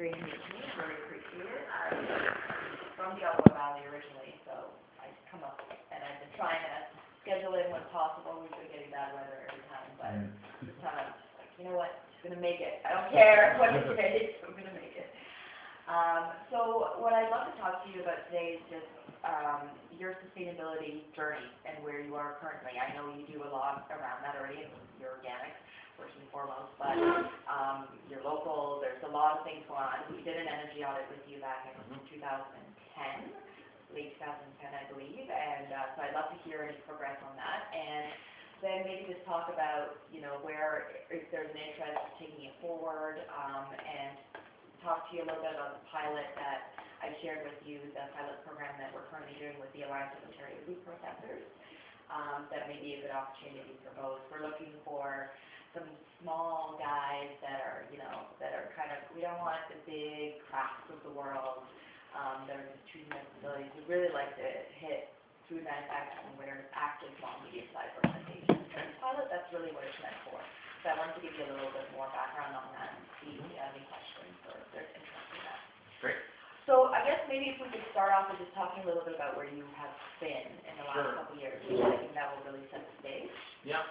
great to meet you. Really appreciate it. I'm from the Ottawa Valley originally, so I come up and I've been trying to schedule in when possible. We've been getting bad weather every time, but this time I'm like, you know what? I'm going to make it. I don't care what it takes. I'm going to make it. So what I'd love to talk to you about today is just your sustainability journey and where you are currently. I know you do a lot around that already. You're organic, first and foremost, but you're local. There's a lot of things going on. We did an energy audit with you back in 2010, late 2010, I believe, and so I'd love to hear any progress on that. And then maybe just talk about, you know, where, if there's an interest in taking it forward, and talk to you a little bit about the pilot that I shared with you, the pilot program that we're currently doing with the Alliance of Ontario Food Processors. That may be a good opportunity for both. We're looking for some small guys that are, you know, that are kind of, we don't want the big crafts of the world that are just treating their facilities. We really like to hit food manufacturing where it's actually small, medium-sized organizations. And pilot, that's really what it's meant for. So I wanted to give you a little bit more background on that and see if you have any questions or if there's interest in that. Great. So I guess maybe if we could start off with just talking a little bit about where you have been in the last couple of years. I think that will really set the stage. Yeah.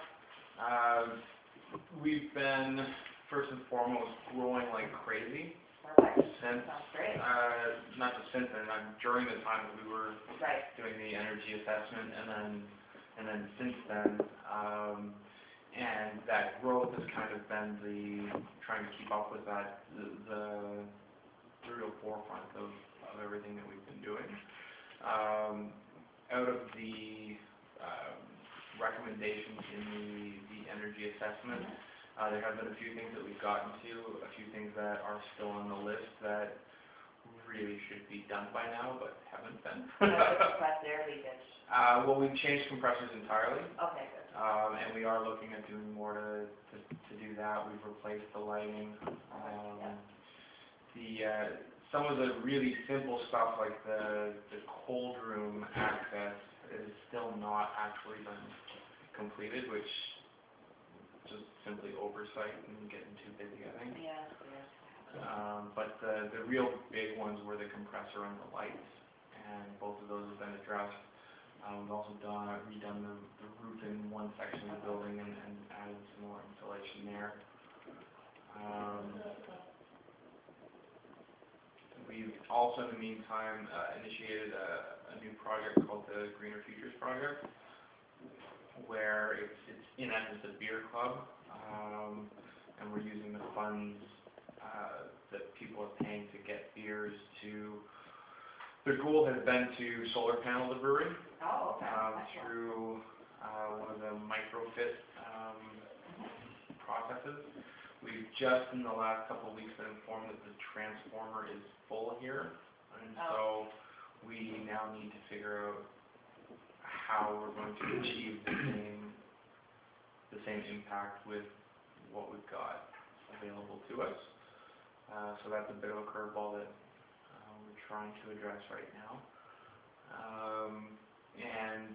We've been, first and foremost, growing like crazy. Since, sounds great. Not just since then, during the time that we were doing the energy assessment, and then since then, and that growth has kind of been trying to keep up with that, the real forefront of everything that we've been doing. Out of the recommendations in the energy assessment, there have been a few things that we've gotten to, a few things that are still on the list that really should be done by now, but haven't been. Compressed air leakage. Well, we've changed compressors entirely. Okay, good. And we are looking at doing more to do that. We've replaced the lighting. Some of the really simple stuff like the cold room access is still not actually been completed, which just simply oversight and getting too busy, I think. Yeah. But the real big ones were the compressor and the lights, and both of those have been addressed. We've also redone the roof in one section of the building and added some more insulation there. We've also, in the meantime, initiated a new project called the Greener Futures Project, where it's in essence a beer club, and we're using the funds that people are paying to get beers to. The goal has been to solar panel the brewery through one of the microfit processes. We've just in the last couple of weeks been informed that the transformer is full here, and so we now need to figure out how we're going to achieve the same impact with what we've got available to us. So that's a bit of a curveball that we're trying to address right now. And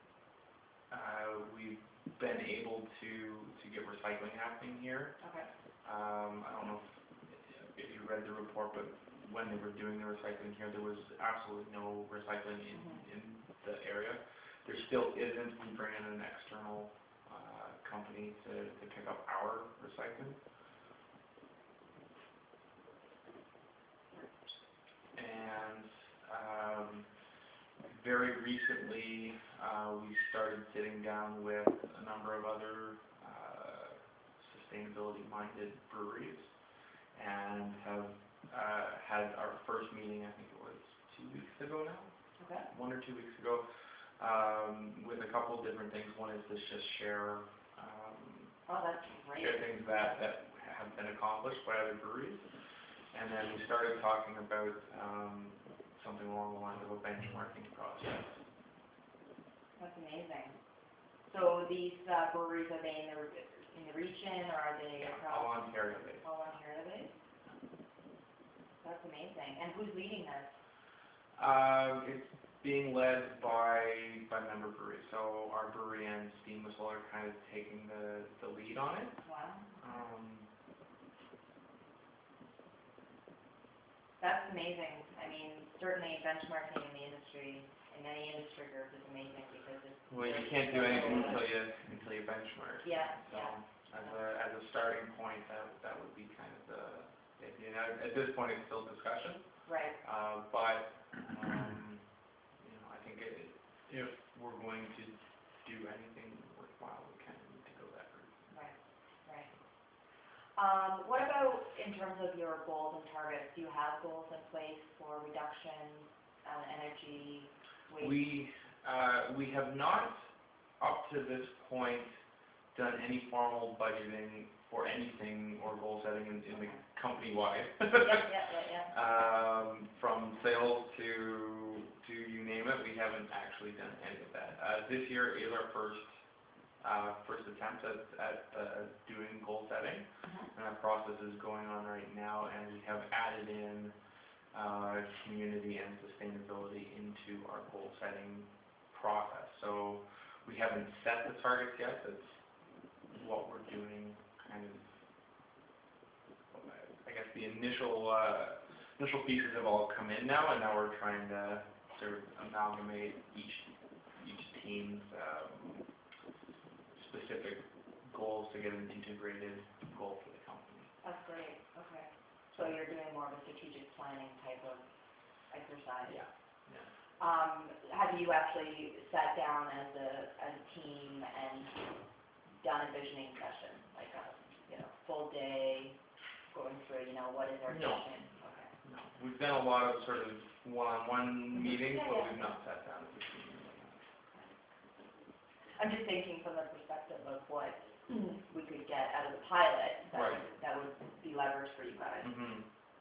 we've been able to get recycling happening here. Okay. I don't know if you read the report, but when they were doing the recycling here, there was absolutely no recycling in the area. There still isn't. We bring in an external company to pick up our recycling. And very recently, we started sitting down with a number of other sustainability-minded breweries, and have had our first meeting, I think it was 2 weeks ago now, 1 or 2 weeks ago, with a couple of different things. One is to just share share things that have been accomplished by other breweries, and then we started talking about something along the lines of a benchmarking process. That's amazing. So these breweries, are they in the region, or are they across? All Ontario based. All Ontario based? That's amazing. And who's leading this? It's being led by member breweries. So our brewery and Steam Whistle are kind of taking the lead on it. Wow. That's amazing. I mean, certainly benchmarking in the industry, in any industry group is amazing because it's. Well, you can't do anything until you benchmark. Yeah, So, yeah. as a starting point, that would be kind of the idea. Now, at this point, it's still discussion, Right, but, I think if we're going to do anything worthwhile, we kind of need to go that route. right, right. What about in terms of your goals and targets? Do you have goals in place for reduction, energy, waste? We have not, up to this point, done any formal budgeting for anything or goal setting in the company-wide. Yeah. From sales to you name it, we haven't actually done any of that. This year is our first attempt at doing goal setting, and that process is going on right now, and we have added in community and sustainability into our goal setting process. So we haven't set the targets yet. That's what we're doing, kind of. I guess the initial pieces have all come in now, and now we're trying to sort of amalgamate each team's specific goals to get an integrated goal for the company. That's great. Okay. So you're doing more of a strategic planning type of exercise. Yeah. Have you actually sat down as a team and done a visioning session, like a full day, going through what is our vision? Okay. No, we've done a lot of sort of one-on-one meetings, Yeah, but yeah. we've not sat down as a team. I'm just thinking from the perspective of what we could get out of the pilot Right. that would be leverage for you guys. Mm-hmm.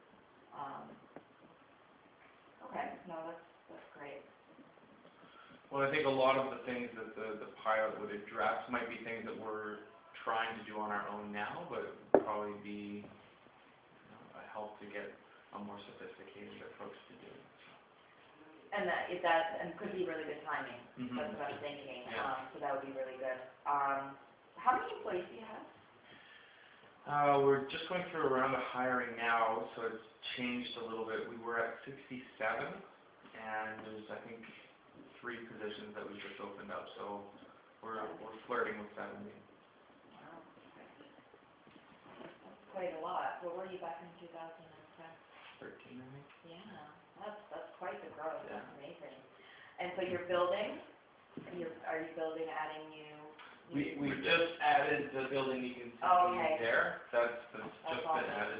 Okay, no, that's great. Well, I think a lot of the things that the pilot would address might be things that we're trying to do on our own now, but would probably be a help to get a more sophisticated approach to do it. And that could be really good timing. Mm-hmm. That's what I'm thinking. Yeah. So that would be really good. How many employees do you have? We're just going through a round of hiring now, so it's changed a little bit. We were at 67, and there's, I think, 3 positions that we just opened up, so we're flirting with 70. Wow. That's quite a lot. What were you back in 2010? 13, I think. Yeah, that's quite the growth. Yeah. That's amazing. And so you're building? Are you building, adding new? We just added the building you can see okay. there. That's just awesome. been added.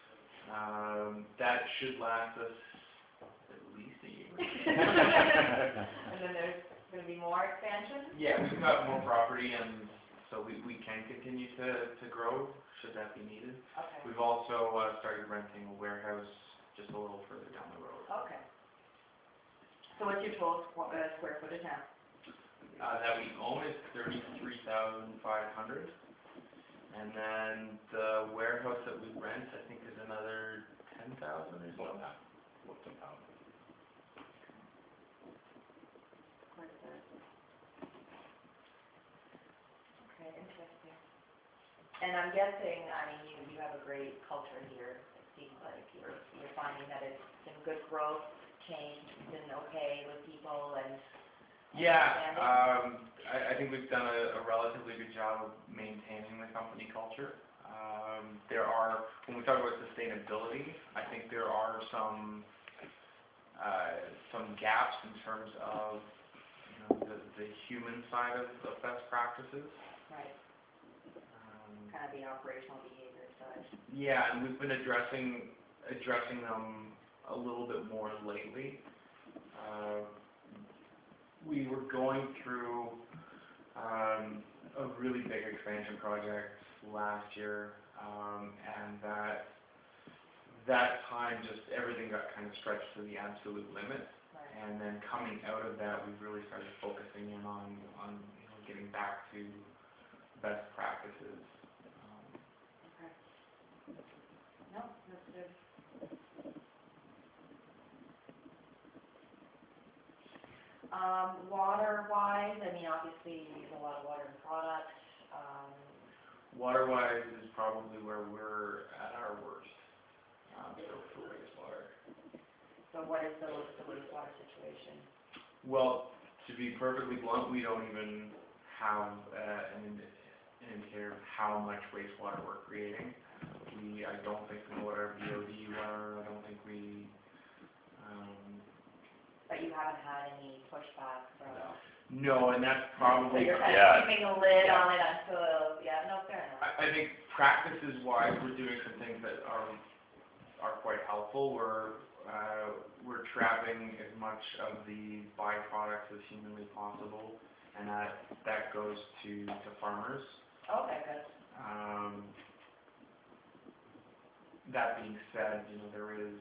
That should last us at least a year. And then there's going to be more expansion? Yeah, we've got more property, and so we can continue to grow should that be needed. Okay. We've also started renting a warehouse just a little further down the road. Okay. So what's your total square footage now? That we own is 33,500, and then the warehouse that we rent, I think, is another 10,000 or so. What's about? Quite a bit. Okay, interesting. And I'm guessing, you have a great culture here. It seems like you're finding that it's been good growth, change, been okay with people and. Yeah, I think we've done a relatively good job of maintaining the company culture. When we talk about sustainability, I think there are some gaps in terms of the human side of best practices. Right. Kind of the operational behavior side. Yeah, and we've been addressing them a little bit more lately. We were going through a really big expansion project last year, and that time just everything got kind of stretched to the absolute limit. Right. And then coming out of that, we really started focusing in on getting back to best practices. Okay. No, that's good. Water-wise, obviously you use a lot of water and products. Water-wise is probably where we're at our worst for wastewater. So what is the wastewater situation? Well, to be perfectly blunt, we don't even have an indicator of how much wastewater we're creating. I don't think we know what our VODs are. I don't think we. But you haven't had any pushback from. No, and that's So probably. you're kind Yeah. of keeping a lid on it until, no, fair enough. I think practices wise, we're doing some things that are quite helpful. We're trapping as much of the byproducts as humanly possible, and that goes to farmers. Okay, good. That being said, there is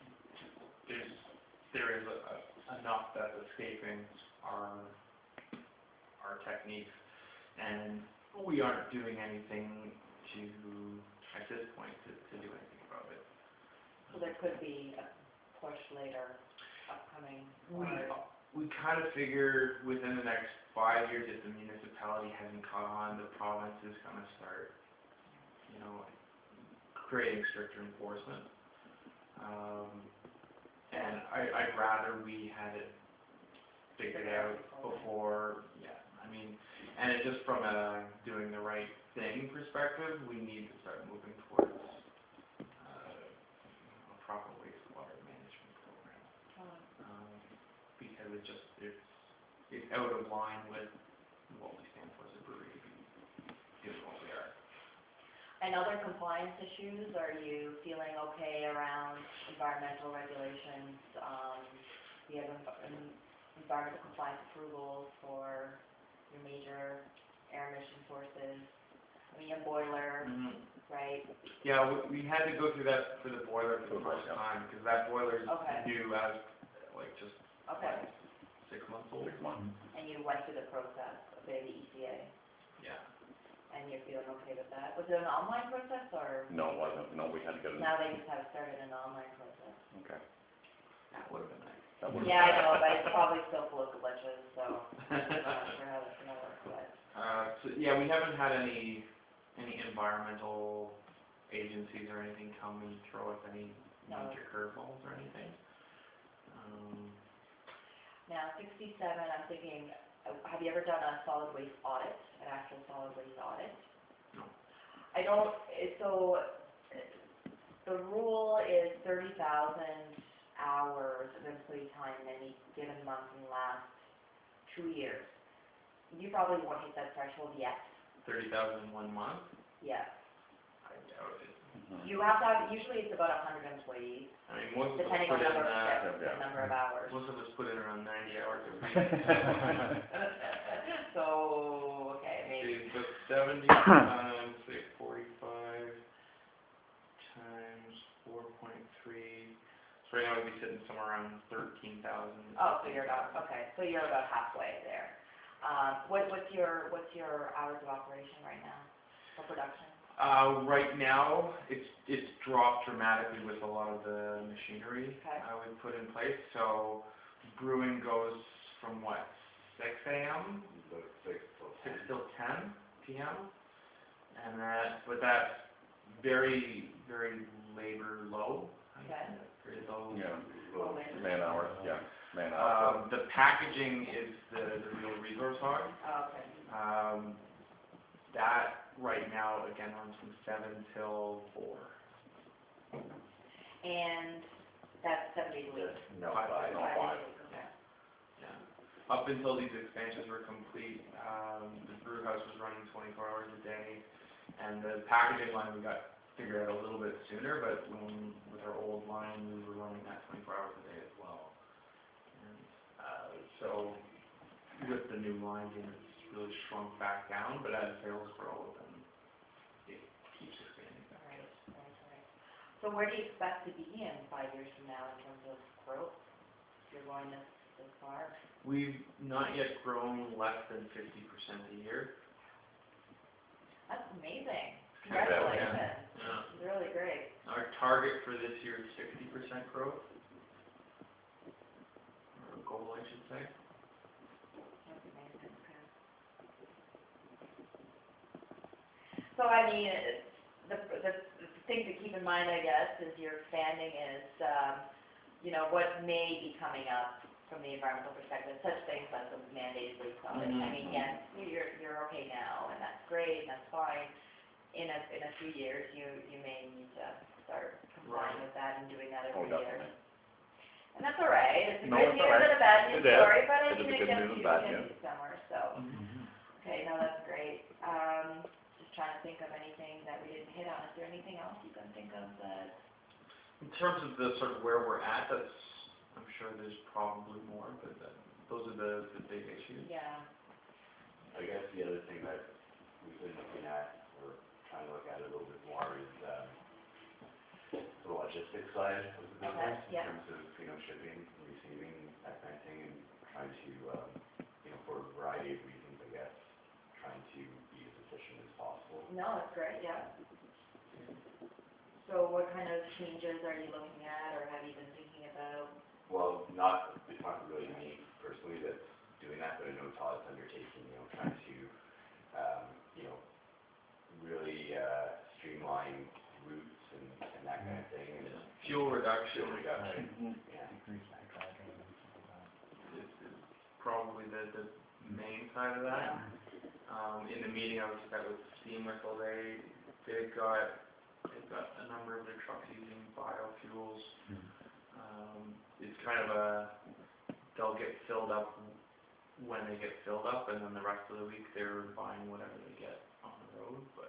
enough that's escaping our techniques, and we aren't doing anything at this point to do anything about it. So there could be a push later, upcoming. We kind of figure within the next 5 years, if the municipality hasn't caught on, the province is going to start, creating stricter enforcement. And I'd rather we had it figured out before, and it just from a doing the right thing perspective, we need to start moving towards a proper wastewater management program. Because it's out of line with what we stand for as a brewery, doing what we are. And other compliance issues, are you feeling okay around environmental regulations? Do you have environmental compliance approvals for your major air emission sources? You have boiler, right? Yeah, we had to go through that for the boiler for the first time, because that boiler is new as, just Okay. 6 months old. 6 months. And you went through the process of the ECA, Yeah. and you're feeling okay with that? Was it an online process, or? No, it wasn't. No, we had to get it. Now they just have started an online process. Okay. That would have been nice. Yeah, I know, but it's probably still full of glitches, so I'm not sure how that's gonna work, but. Yeah, we haven't had any environmental agencies or anything come and throw us any major curveballs or anything. Now, 67, I'm thinking, have you ever done a solid waste audit, an actual solid waste audit? No. I don't, so, the rule is 30,000 hours of employee time in any given month in the last 2 years. You probably won't hit that threshold yet. 30,000 in 1 month? Yeah. I doubt it. You have to have, usually it's about 100 employees, Most of us depending put on in number of shifts and number of hours. most of us put in around 90 hours a week. So, okay, maybe. So 70 times, say 45 times 4.3. So right now we'd be sitting somewhere around 13,000. Oh, so you're about, okay, so you're about halfway there. What's your hours of operation right now for production? Right now, it's dropped dramatically with a lot of the machinery we put in place. So brewing goes from 6 a.m. 6 till 10 p.m. and but that's very, very labor low. Okay. Very low. Yeah. Low labor. Man hours, yeah. Man hours. The packaging is the real resource hog. Oh, okay. That right now again runs from 7 till 4. And that's 7 days a week? No, 5 days. 5. Days a week, okay. Yeah. Up until these expansions were complete, the brew house was running 24 hours a day, and the packaging line we got figured out a little bit sooner, but with our old line, we were running that 24 hours a day as well. And so with the new line, it's really shrunk back down, but as sales grow, then it keeps expanding back. Right. So where do you expect to be in 5 years from now in terms of growth? If you're going this far? We've not yet grown less than 50% a year. That's amazing. Yeah. Congratulations. Yeah. It's really great. Our target for this year is 60% growth, or goal, I should say. That's amazing, okay. So, the thing to keep in mind, I guess, as you're expanding is, what may be coming up from the environmental perspective, such things as the mandated leak audit. I mean, yes, you're okay now, and that's great, and that's fine. In a few years, you may need to start complying with that and doing that every year. Definitely. And that's all right. It's a No, good it's news all right. and a bad news It is. story, but I It is mean, a it good gets news and you bad into news. summer, so. Okay, no, that's great. Just trying to think of anything that we didn't hit on. Is there anything else you can think of that? In terms of the sort of where we're at, I'm sure there's probably more, but those are the big issues. Yeah. I guess the other thing that we've been looking at, or trying to look at a little bit more, is the logistics side of the business, yeah. in terms of, shipping, receiving, that kind of thing, and trying to, for a variety of reasons, I guess, trying to be as efficient as possible. No, that's great, yeah. So what kind of changes are you looking at, or have you been thinking about? Well, it's not really me personally that's doing that, but I know Todd's undertaking, trying to, really streamline routes and that kind of thing. And Fuel reduction. Yeah. Is probably the main side of that. In the meeting I was at with Steam Whistle, they've got a number of their trucks using biofuels. It's kind of they'll get filled up when they get filled up, and then the rest of the week they're buying whatever they get on the road, but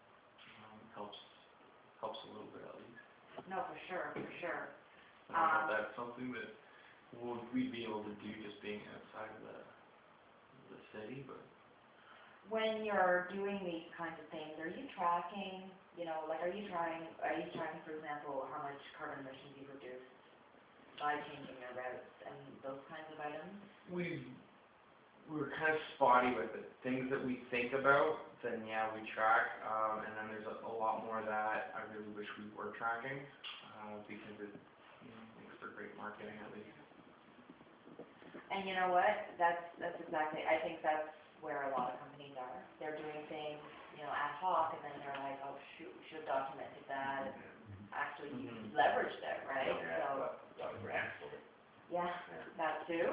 helps a little bit at least. No, for sure, for sure. I don't know if that's something that we'd be able to do just being outside of the city, but. When you're doing these kinds of things, are you tracking, are you tracking, for example, how much carbon emissions you reduced by changing your routes and those kinds of items? We're kind of spotty with it. Things that we think about, then yeah, we track, and then there's a lot more that I really wish we were tracking, because it makes for great marketing at least. And you know what? That's exactly, I think that's where a lot of companies are. They're doing things, ad hoc, and then they're like, oh shoot, we should have documented that, and actually leveraged it, right? So, Got a grant for it. yeah, that too.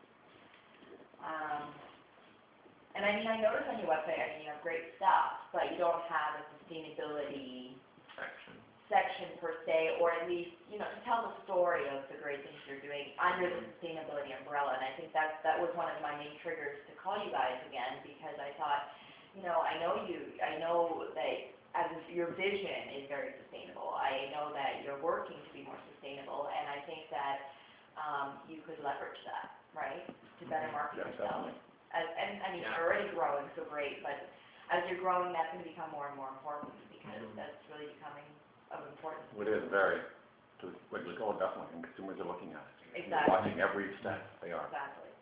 And I mean, I noticed on your website, you have great stuff, but you don't have a sustainability section per se, or at least, to tell the story of the great things you're doing under the sustainability umbrella. And I think that was one of my main triggers to call you guys again, because I thought, I know that your vision is very sustainable. I know that you're working to be more sustainable, and I think that you could leverage that, right, to better market yourself. Definitely. And I mean, you're already growing, so great, but as you're growing, that's going to become more and more important, because that's really becoming of importance. It is very, to go definitely, and consumers are looking at it. Exactly. They're watching every step, they are. Exactly.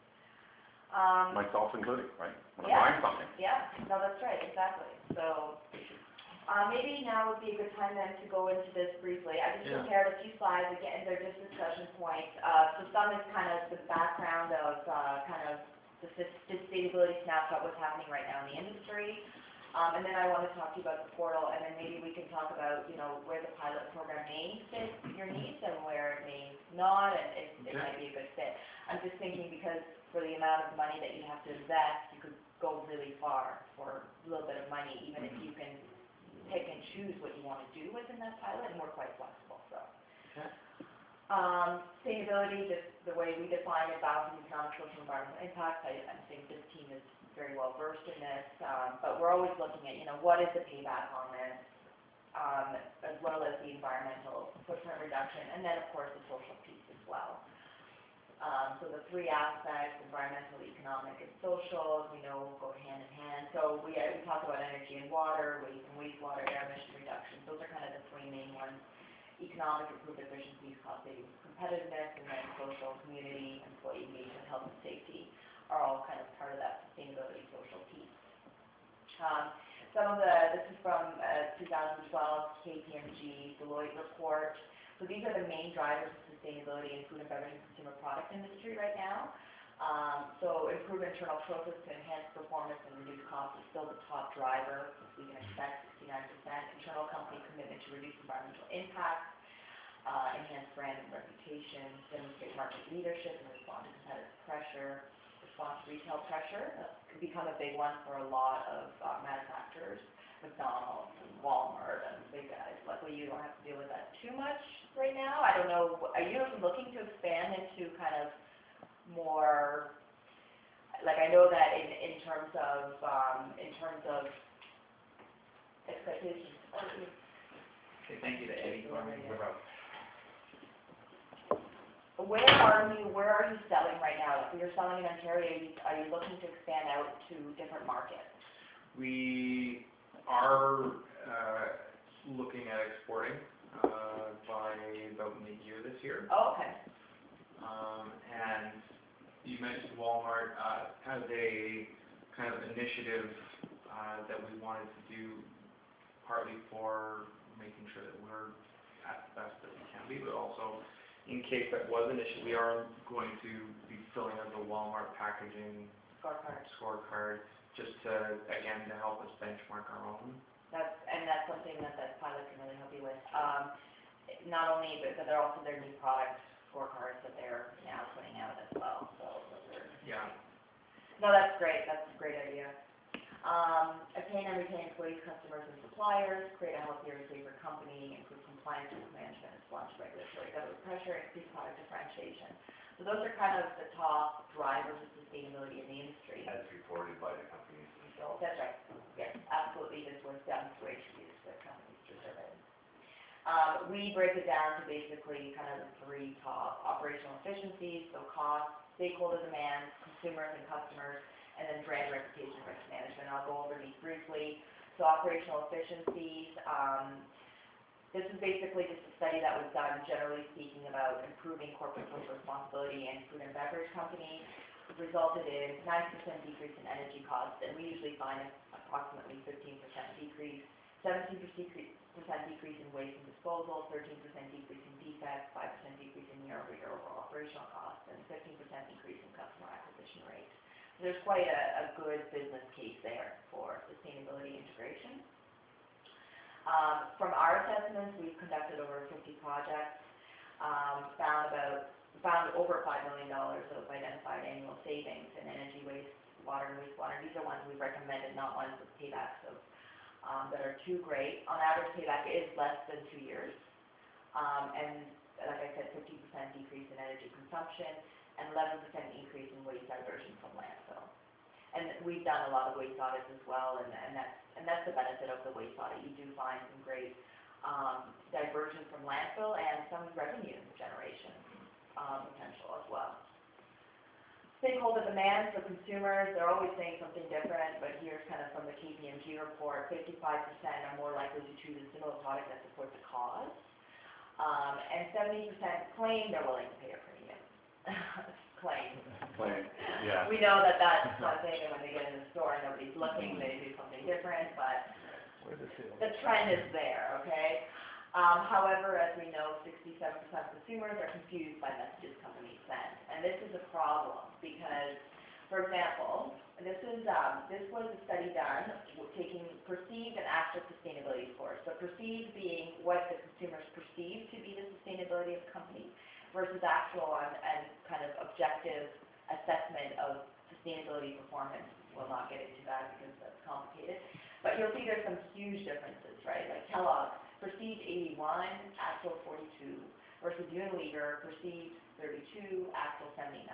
Myself included, right? When yeah. I'm buying something. Yeah, no, that's right, exactly. So, maybe now would be a good time then to go into this briefly. I just prepared a few slides, again, they're just discussion points. So some is kind of the background of kind of the sustainability snapshot, what's happening right now in the industry. And then I want to talk to you about the portal, and then maybe we can talk about, where the pilot program may fit your needs and where it may not, and it might be a good fit. I'm just thinking, because for the amount of money that you have to invest, you could go really far for a little bit of money, even if you can pick and choose what you want to do within that pilot, and we're quite flexible, so. Sustainability, just the way we define it, balancing economic, social, environmental impacts. I think this team is very well versed in this, but we're always looking at, what is the payback on this, as well as the environmental footprint reduction, and then of course the social piece as well. So the three aspects, environmental, economic, and social, we know go hand in hand. So we talk about energy and water, waste and wastewater, air emission reduction. Those are kind of the three main ones. Economic, improved efficiencies, cost savings, competitiveness, and then social, community, employee engagement, health and safety are all kind of part of that sustainability social piece. This is from 2012 KPMG Deloitte report. So these are the main drivers of sustainability in food and beverage and consumer product industry right now. So improve internal process to enhance performance and reduce costs is still the top driver, as we can expect, 69%. Internal company commitment to reduce environmental impact. enhance brand and reputation, demonstrate market leadership, and respond to competitive pressure, respond to retail pressure. That's become a big one for a lot of manufacturers, McDonald's and Walmart and big guys. Luckily, you don't have to deal with that too much right now. I don't know, are you looking to expand into kind of more, like I know that in terms of expectations. Okay, thank you to Eddie for me. Where are you selling right now? If you're selling in Ontario, are you looking to expand out to different markets? We are looking at exporting by about mid-year this year. Oh, okay. And you mentioned Walmart as a kind of initiative that we wanted to do, partly for making sure that we're at the best that we can be, but also in case that was an issue, we are going to be filling out the Walmart packaging scorecard just to, again, to help us benchmark our own. That's something that pilot can really help you with. Not only, but they're also their new product scorecards that they're now putting out as well. So those are, Yeah. no, that's great. That's a great idea. Obtain and retain employees, customers, and suppliers. Create a healthier and safer company. Improve compliance with management, response to regulatory government pressure. Increase product differentiation. So those are kind of the top drivers of sustainability in the industry. As reported by the companies themselves. That's right. Yes, absolutely. This was done through HQs, the companies through surveys. We break it down to basically kind of the three top: operational efficiencies, so cost, stakeholder demands, consumers and customers, and then brand reputation risk management. I'll go over these briefly. So operational efficiencies, this is basically just a study that was done, generally speaking, about improving corporate social responsibility in food and beverage companies. It resulted in 9% decrease in energy costs, and we usually find approximately 15% decrease, 17% decrease in waste and disposal, 13% decrease in defects, 5% decrease in year-over-year overall operational costs, and 15% increase in customer acquisition rate. So there's quite a good business case there for sustainability integration. From our assessments, we've conducted over 50 projects, found over $5 million of identified annual savings in energy, waste, water, and wastewater. These are ones we've recommended, not ones with paybacks that are too great. On average, payback is less than 2 years. And like I said, 50% decrease in energy consumption and 11% increase in waste diversion from landfill. And we've done a lot of waste audits as well, and that's the benefit of the waste audit. You do find some great diversion from landfill and some revenue generation potential as well. Stakeholder demands for consumers, they're always saying something different, but here's kind of from the KPMG report, 55% are more likely to choose a similar product that supports a cause, and 70% claim they're willing to pay a premium. Claim, yeah. We know that that's one thing, and when they get in the store and nobody's looking, they do something different, but the trend is there, okay? However, as we know, 67% of consumers are confused by messages companies send, and this is a problem because, for example, this was a study done taking perceived and actual sustainability scores. So perceived being what the consumers perceive to be the sustainability of the company versus actual and kind of objective assessment of sustainability performance. We'll not get into that because that's complicated. But you'll see there's some huge differences, right? Like Kellogg's, perceived 81, actual 42, versus Unilever, perceived 32, actual 79.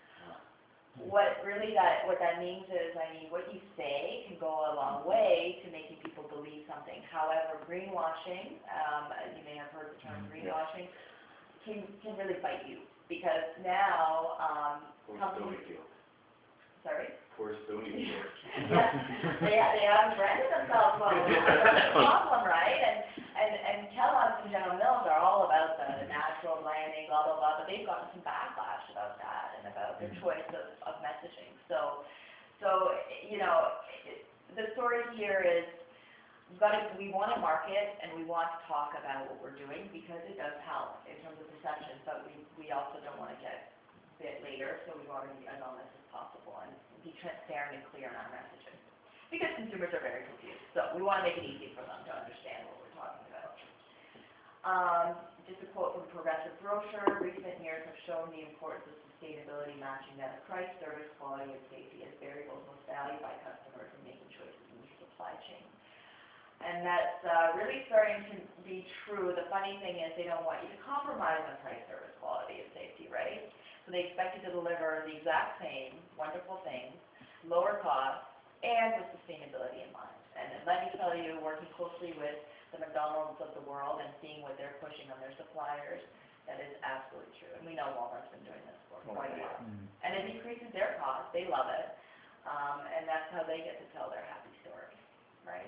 What that means is, what you say can go a long way to making people believe something. However, greenwashing, you may have heard the term greenwashing, can really bite you, because now companies... Sorry? Poor Stonyfield. Yes, they have branded themselves well. That's the problem, right? And Kellogg's and General Mills are all about the natural blending, blah, blah, blah, but they've gotten some backlash about that and about their choice of messaging. So you know, the story here is we want to market and we want to talk about what we're doing because it does help in terms of perception, but we also don't want to get bit later, so we want to be as honest as possible and be transparent and clear in our messaging. Because consumers are very confused, so we want to make it easy for them to understand what we're talking about. just a quote from Progressive Brochure, recent years have shown the importance of sustainability matching that of price, service, quality, and safety as variables most valued by customers in making choices in the supply chain. And that's really starting to be true. The funny thing is they don't want you to compromise on price, service, quality, and safety, right? So they expect you to deliver the exact same wonderful things, lower cost, and with sustainability in mind. And let me tell you, working closely with the McDonald's of the world and seeing what they're pushing on their suppliers, that is absolutely true. And we know Walmart's been doing this for quite a while. And it decreases their costs, they love it, and that's how they get to tell their happy story, right?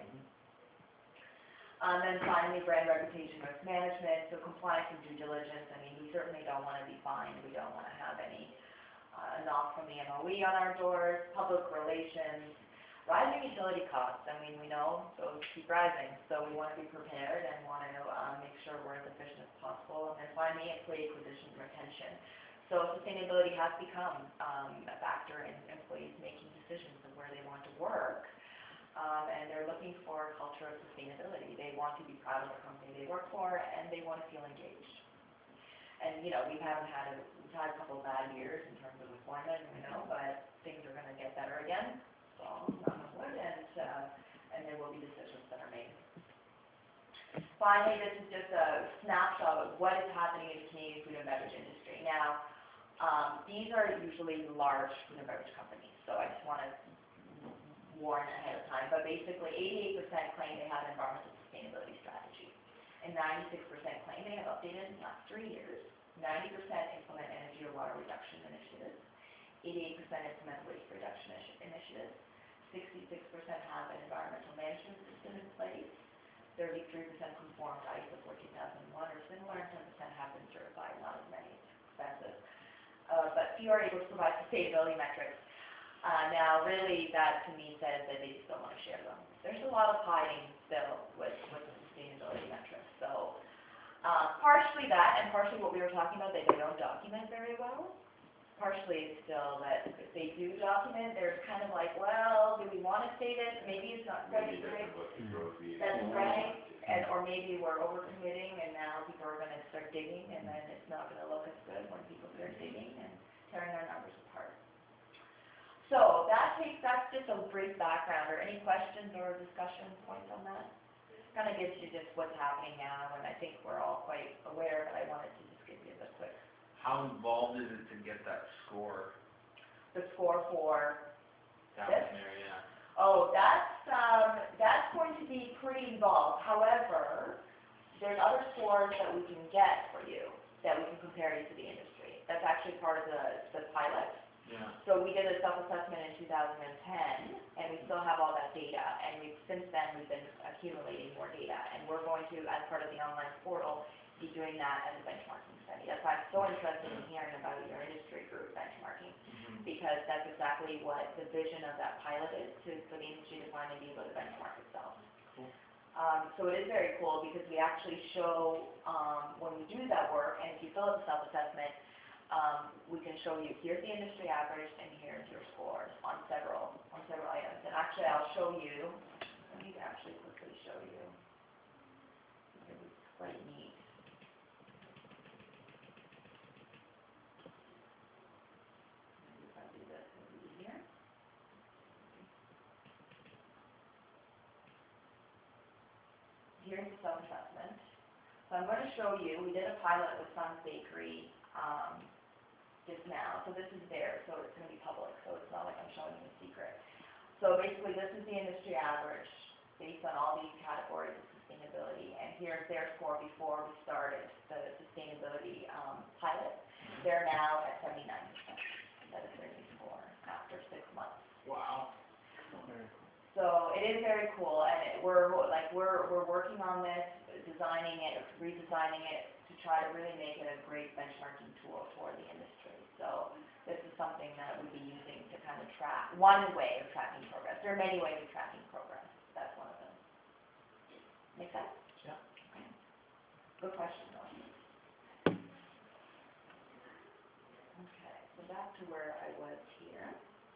Then finally, brand reputation risk management, so compliance and due diligence. I mean, we certainly don't want to be fined, we don't want to have any knock from the MOE on our doors, public relations, rising utility costs. I mean, we know those keep rising, so we want to be prepared and want to make sure we're as efficient as possible. And then finally, employee acquisition and retention. So sustainability has become a factor in employees making decisions of where they want to work, and they're looking for a culture of sustainability. They want to be proud of the company they work for, and they want to feel engaged. And, you know, we've had a couple of bad years in terms of employment, you know, but things are going to get better again. So, knock on wood, and there will be decisions that are made. Finally, this is just a snapshot of what is happening in the Canadian food and beverage industry. Now, these are usually large food and beverage companies, so I just want to warn ahead of time. But basically, 88% claim they have an environmental sustainability strategy, and 96% claim they have updated in the last 3 years. 90% implement energy or water reduction initiatives. 88% implement waste reduction initiatives. 66% have an environmental management system in place. 33% conform to ISO 14001 or similar, and 10% have been certified, not as many, expensive. But few are able to provide sustainability metrics. Now, really, that to me says that they just don't want to share them. There's a lot of hiding still with the sustainability metrics. So, partially that, and partially what we were talking about, they don't document very well. Partially it's still that if they do document, they're kind of like, well, do we want to say this? Maybe it's not ready, right? That's right. And, or maybe we're overcommitting and now people are going to start digging and then it's not going to look as good when people start digging and tearing our numbers apart. So that's just a brief background. Or any questions or discussion points on that? Kind of gives you just what's happening now, and I think we're all quite aware, but I wanted to just give you the quick. How involved is it to get that score The score for down this? there, yeah? Oh, that's going to be pretty involved. However, there's other scores that we can get for you that we can compare you to the industry. That's actually part of the pilot. Yeah. So we did a self-assessment in 2010, and we still have all that data. And since then, we've been accumulating more data, and we're going to, as part of the online portal, be doing that as a benchmarking study. That's why I'm so interested in hearing about your industry group benchmarking, because that's exactly what the vision of that pilot is, for the industry to finally be able to benchmark itself. Cool. So it is very cool because we actually show, when we do that work, and if you fill out the self-assessment, we can show you, here's the industry average, and here's your scores on several items. And actually, I'll show you, let me actually quickly show you. It was quite neat. Maybe if I do this, it'll be easier. Here's the self-assessment. So I'm going to show you, we did a pilot with Sun's Bakery just now. So this is there, so it's going to be public, so it's not like I'm showing you a secret. So basically this is the industry average based on all these categories of sustainability, and here's their score before we started the sustainability pilot. They're now at 79%. That is their new score after 6 months. Wow. So it is very cool, and we're working on this, designing it, redesigning it to try to really make it a great benchmarking tool for the industry. So this is something that we'll be using to kind of track, one way of tracking progress. There are many ways of tracking progress. That's one of them. Make sense? Yeah. Okay. Good question, though. Okay, so back to where I was here.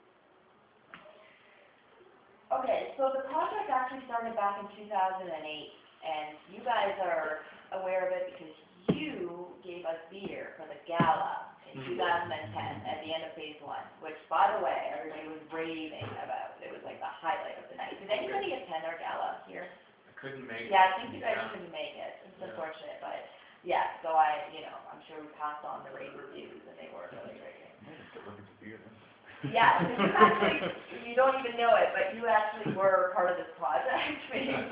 Okay, so the project actually started back in 2008, and you guys are aware of it because you gave us beer for the gala in 2010 at the end of phase 1, which, by the way, everybody was raving about. It was like the highlight of the night. Did anybody attend our gala here? I couldn't make it. Yeah, I think you guys Yeah. couldn't make it. It's Yeah. unfortunate, but yeah, so I'm sure we passed on the rave reviews and they were really raving. Yeah, you actually, you don't even know it, but you actually were part of this project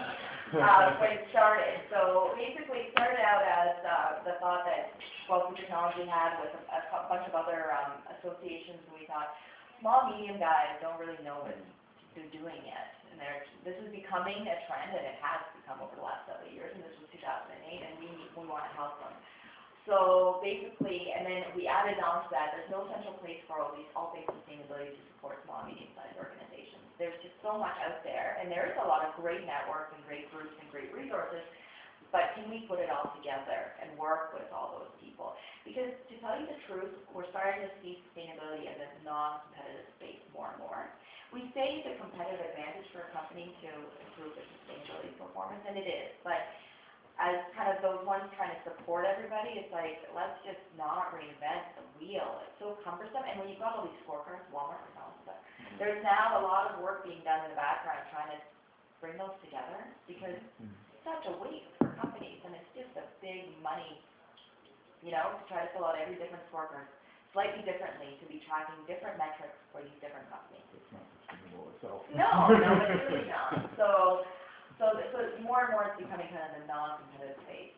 when it started. So basically it started out as the thought that Wealth Technology had with a bunch of other associations, and we thought, small, medium guys don't really know what they're doing yet. And this is becoming a trend, and it has become over the last several years, and this was 2008, and we want to help them. So basically, and then we added on to that, there's no central place for all things sustainability to support small and medium-sized organizations. There's just so much out there, and there is a lot of great networks and great groups and great resources, but can we put it all together and work with all those people? Because to tell you the truth, we're starting to see sustainability as a non-competitive space more and more. We say it's a competitive advantage for a company to improve their sustainability performance, and it is, but as kind of those ones trying to support everybody, it's like, let's just not reinvent the wheel. It's so cumbersome, and when you've got all these scorecards, Walmart and all stuff, there's now a lot of work being done in the background trying to bring those together, because it's such a waste for companies, and it's just a big money, to try to fill out every different scorecard slightly differently to be tracking different metrics for these different companies. It's not sustainable itself. No, it's really not. So more and more it's becoming kind of the non-competitive space.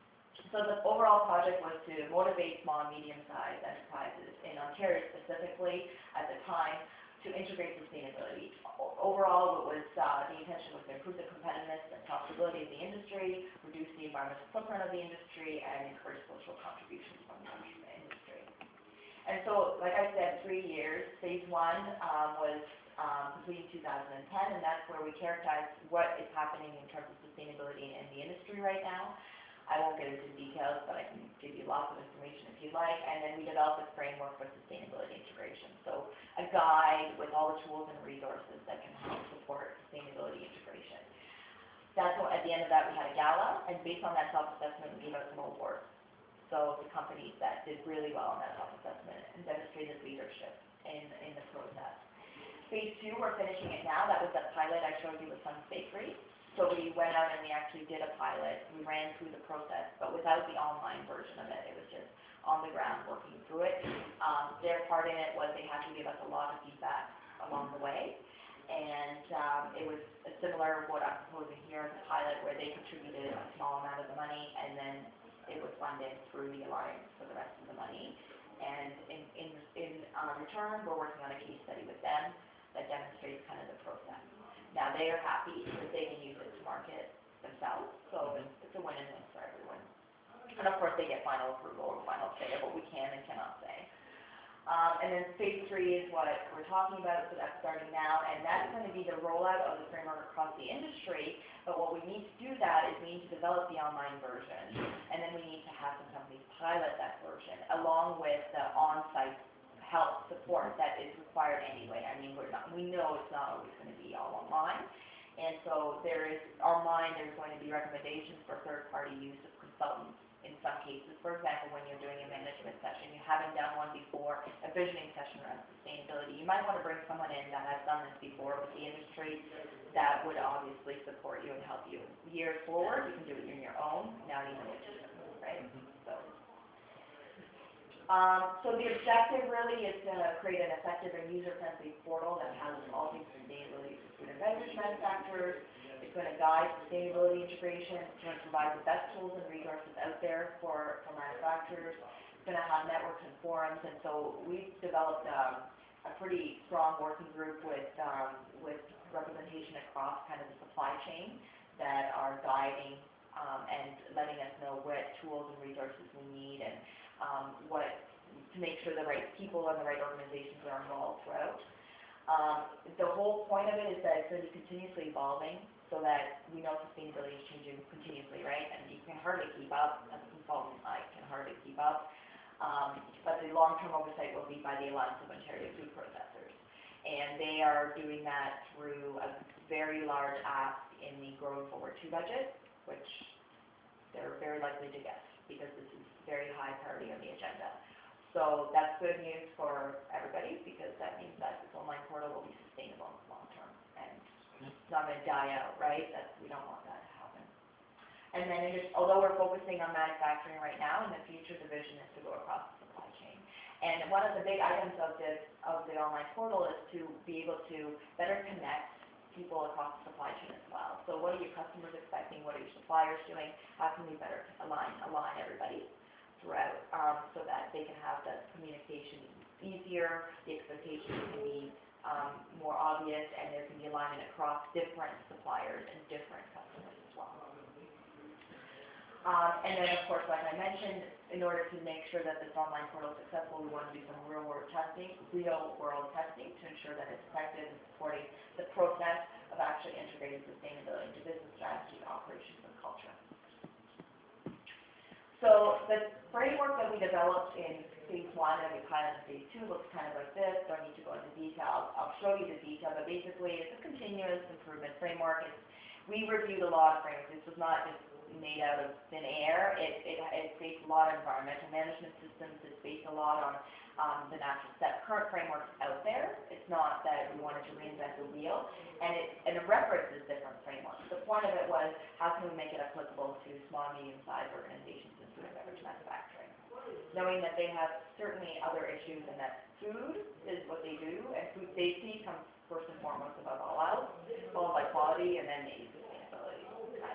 So the overall project was to motivate small and medium-sized enterprises in Ontario specifically at the time to integrate sustainability. Overall, it was the intention was to improve the competitiveness and profitability of the industry, reduce the environmental footprint of the industry, and encourage social contributions from the industry. And so, like I said, 3 years. Phase 1 was completed in 2010, and that's where we characterized what is happening in terms of sustainability in the industry right now. I won't get into details, but I can give you lots of information if you'd like. And then we developed a framework for sustainability integration. So a guide with all the tools and resources that can help support sustainability integration. That's what, at the end of that, we had a gala, and based on that self-assessment, we gave out some awards. So the companies that did really well in that self-assessment and demonstrated leadership in the process. Phase 2, we're finishing it now. That was that pilot I showed you with Sun Bakery. So we went out and we actually did a pilot. We ran through the process, but without the online version of it. It was just on the ground working through it. Their part in it was they had to give us a lot of feedback along the way. And it was similar to what I'm proposing here as a pilot, where they contributed a small amount of the money, and then it was funded through the Alliance for the rest of the money. And in return, we're working on a case study with them that demonstrates kind of the process. Now they are happy that they can use it to market themselves, so it's a win-win for everyone. And of course they get final approval or final say of what we can and cannot say. And then phase 3 is what we're talking about, so that's starting now, and that's going to be the rollout of the framework across the industry, but what we need to do that is we need to develop the online version, and then we need to have some companies pilot that version, along with the on-site help support that is required anyway. I mean, we know it's not always going to be all online, and so there's going to be recommendations for third-party use of consultants in some cases. For example, when you're doing a management session, you haven't done one before, a visioning session around sustainability, you might want to bring someone in that has done this before with the industry that would obviously support you and help you. Years forward, you can do it on your own, now you know what to do, right? So the objective really is to create an effective and user-friendly portal that has all things sustainability for food and beverage manufacturers. It's going to guide sustainability integration. It's going to provide the best tools and resources out there for manufacturers. It's going to have networks and forums, and so we've developed a pretty strong working group with representation across kind of the supply chain that are guiding and letting us know what tools and resources we need and to make sure the right people and the right organizations are involved throughout. The whole point of it is that it's going to be continuously evolving so that we know sustainability is changing continuously, right? And you can hardly keep up. As a consultant, I can hardly keep up. But the long-term oversight will be by the Alliance of Ontario Food Processors. And they are doing that through a very large ask in the Growing Forward 2 budget, which they're very likely to get. because this is very high priority on the agenda. So that's good news for everybody, because that means that this online portal will be sustainable in the long term, and it's not gonna die out, right? We don't want that to happen. And then although we're focusing on manufacturing right now, in the future, the vision is to go across the supply chain. And one of the big items of the online portal is to be able to better connect people across the supply chain as well. So what are your customers expecting? What are your suppliers doing? How can we better align everybody throughout, so that they can have that communication easier, the expectations can be more obvious, and there can be alignment across different suppliers and different customers as well. And then, of course, like I mentioned, in order to make sure that this online portal is successful, we want to do some real-world testing to ensure that it's effective and supporting the process of actually integrating sustainability into business strategy, operations, and culture. So the framework that we developed in phase 1 and we piloted in phase 2 looks kind of like this. Don't need to go into detail. I'll show you the detail, but basically it's a continuous improvement framework. We reviewed a lot of frameworks. This was not just made out of thin air. It's based a lot on environmental management systems. It's based a lot on the natural current frameworks out there. It's not that we wanted to reinvent the wheel, and it references different frameworks. The point of it was, how can we make it applicable to small and medium-sized organizations in food and beverage manufacturing, knowing that they have certainly other issues, and that food is what they do, and food safety comes first and foremost above all else, followed by quality, and then maybe sustainability.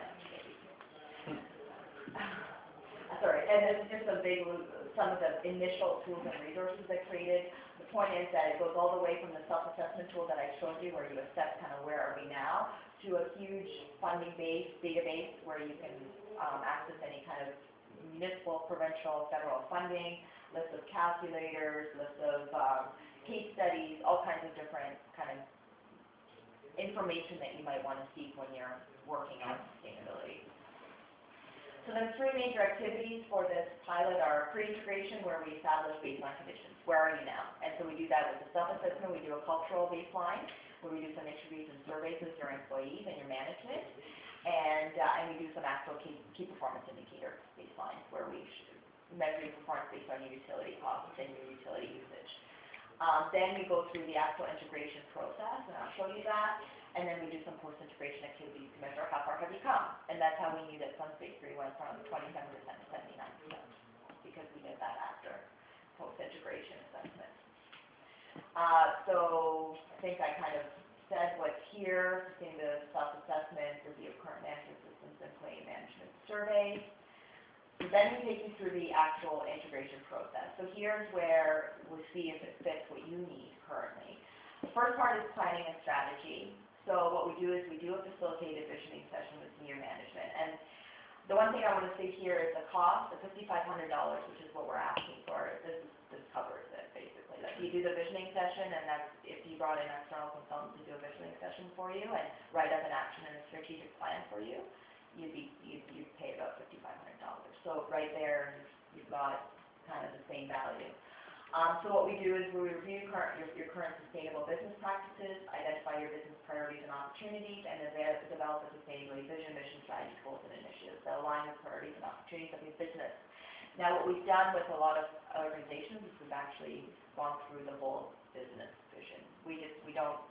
Sorry, and this is just some of the initial tools and resources I created. The point is that it goes all the way from the self-assessment tool that I showed you, where you assess kind of where are we now, to a huge funding base, database, where you can access any kind of municipal, provincial, federal funding, list of calculators, list of case studies, all kinds of different kind of information that you might want to seek when you're working on sustainability. So then 3 major activities for this pilot are pre-integration, where we establish baseline conditions. Where are you now? And so we do that with the self-assessment. We do a cultural baseline, where we do some interviews and surveys with your employees and your management. And we do some actual key performance indicator baselines, where we measure your performance based on your utility costs and your utility usage. Then we go through the actual integration process, and I'll show you that. And then we do some post-integration activities to measure how far have you come. And that's how we knew that Sun Phase 3 went from 27% to 79%, because we did that after post-integration assessment. So I think I kind of said what's here, seeing the self-assessment, review of current management systems, employee management surveys. So then we take you through the actual integration process. So here's where we see if it fits what you need currently. The first part is planning and strategy. So what we do is we do a facilitated visioning session with senior management. And the one thing I want to say here is the cost of $5,500, which is what we're asking for. This covers it, basically. Like, you do the visioning session, and that's if you brought in an external consultant to do a visioning session for you and write up an action and a strategic plan for you, you'd pay about $5,500. So right there, you've got kind of the same value. So what we do is we review your current sustainable business practices, identify your business priorities and opportunities, and then develop a sustainability vision, mission, strategy, goals, and initiatives that align with priorities and opportunities of your business. Now, what we've done with a lot of organizations is we've actually gone through the whole business vision. We don't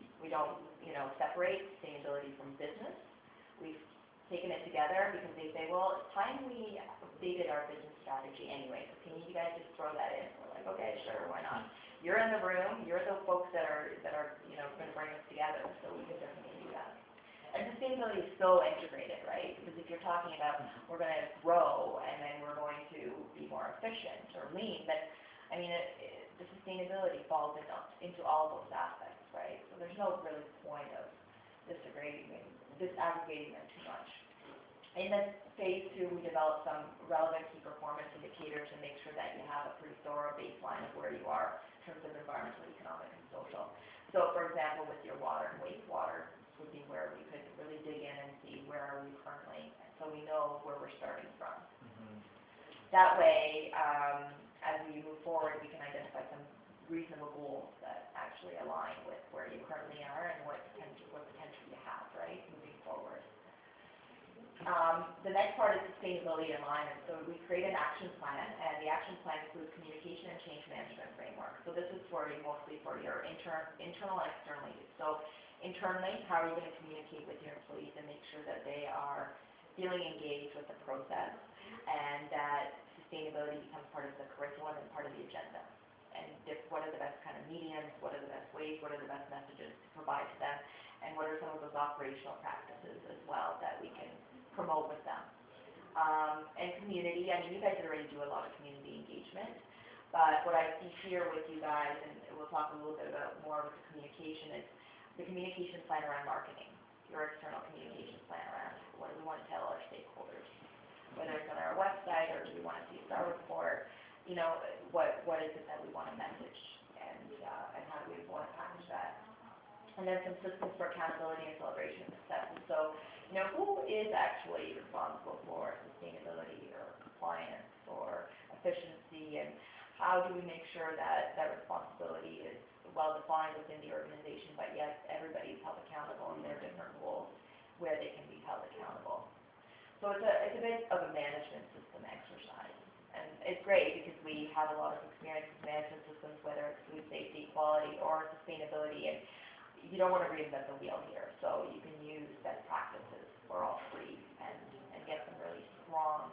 separate sustainability from business. We've taken it together because they say, well, it's time we updated our business strategy anyway, so can you guys just throw that in? We're like, okay, sure, why not? You're in the room, you're the folks that are going to bring us together, so we can definitely do that. And sustainability is so integrated, right? Because if you're talking about we're going to grow and then we're going to be more efficient or lean, then, I mean, the sustainability falls into all those aspects, right? So there's no really point of disaggregating them too much. In this phase 2, we develop some relevant key performance indicators and make sure that you have a pretty thorough baseline of where you are in terms of environmental, economic, and social. So, for example, with your water and wastewater would be where we could really dig in and see where are we currently, so we know where we're starting from. Mm-hmm. That way, as we move forward, we can identify some reasonable goals that actually align with where you currently are and what potential you have, right, moving forward. The next part is sustainability alignment. So we create an action plan, and the action plan includes communication and change management framework. So this is mostly for your internal and externally. So internally, how are you going to communicate with your employees and make sure that they are feeling engaged with the process, and that sustainability becomes part of the curriculum and part of the agenda. And what are the best kind of mediums, what are the best ways, what are the best messages to provide to them, and what are some of those operational practices as well that we can promote with them. And community, I mean, you guys already do a lot of community engagement, but what I see here with you guys, and we'll talk a little bit about more with the communication, is the communication plan around marketing, your external communication plan around what do we want to tell our stakeholders, whether it's on our website or do we want to see our report, you know, what is it that we want to message, and how do we want to package that. And then some systems for accountability and celebration and successes. So, you know, who is actually responsible for sustainability or compliance or efficiency, and how do we make sure that that responsibility is well defined within the organization, but yet everybody is held accountable in their different roles where they can be held accountable. So it's a bit of a management system exercise. And it's great because we have a lot of experience with management systems, whether it's food safety, quality, or sustainability, and you don't want to reinvent the wheel here. So you can use best practices for all three and get some really strong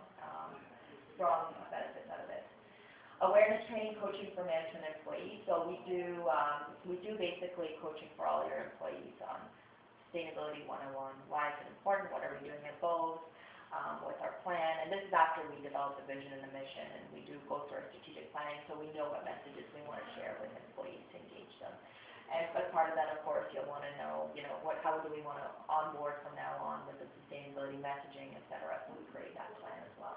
benefits out of it. Awareness training, coaching for management employees. So we do basically coaching for all your employees on Sustainability 101. Why is it important? What are we doing at both? What's our plan? And this is after we develop the vision and the mission, and we do go through our strategic planning, so we know what messages we want to share with employees to engage them. And as part of that, of course, you'll want to know, you know, how do we want to onboard from now on with the sustainability messaging, et cetera. So we create that plan as well.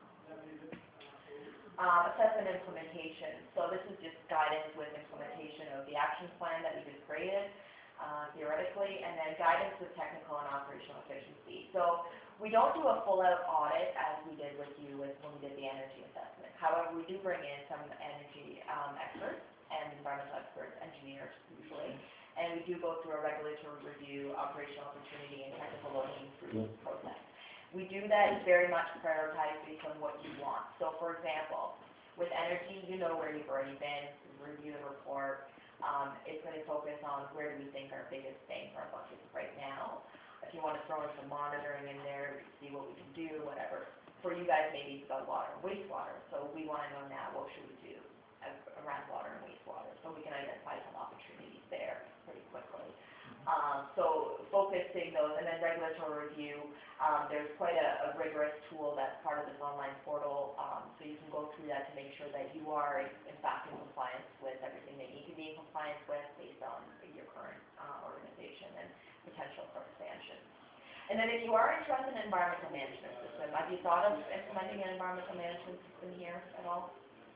Assessment and implementation. So this is just guidance with implementation of the action plan that we just created, theoretically, and then guidance with technical and operational efficiency. So we don't do a full-out audit as we did with you when we did the energy assessment. However, we do bring in some energy experts and environmental experts, engineers usually, and we do go through a regulatory review, operational opportunity, and technical loading process. We do that very much prioritized based on what you want. So for example, with energy, you know where you've already been, review the report. It's going to focus on where do we think our biggest bang for our buck is right now. If you want to throw in some monitoring in there, see what we can do, whatever. For you guys, maybe it's about water and wastewater. So we want to know now what should we do around water and wastewater. So we can identify some opportunities there pretty quickly. So focusing those, and then regulatory review, there's quite a rigorous tool that's part of this online portal, so you can go through that to make sure that you are in fact in compliance with everything that you need to be in compliance with based on your current organization and potential for expansion. And then if you are interested in environmental management system, have you thought of implementing an environmental management system here at all?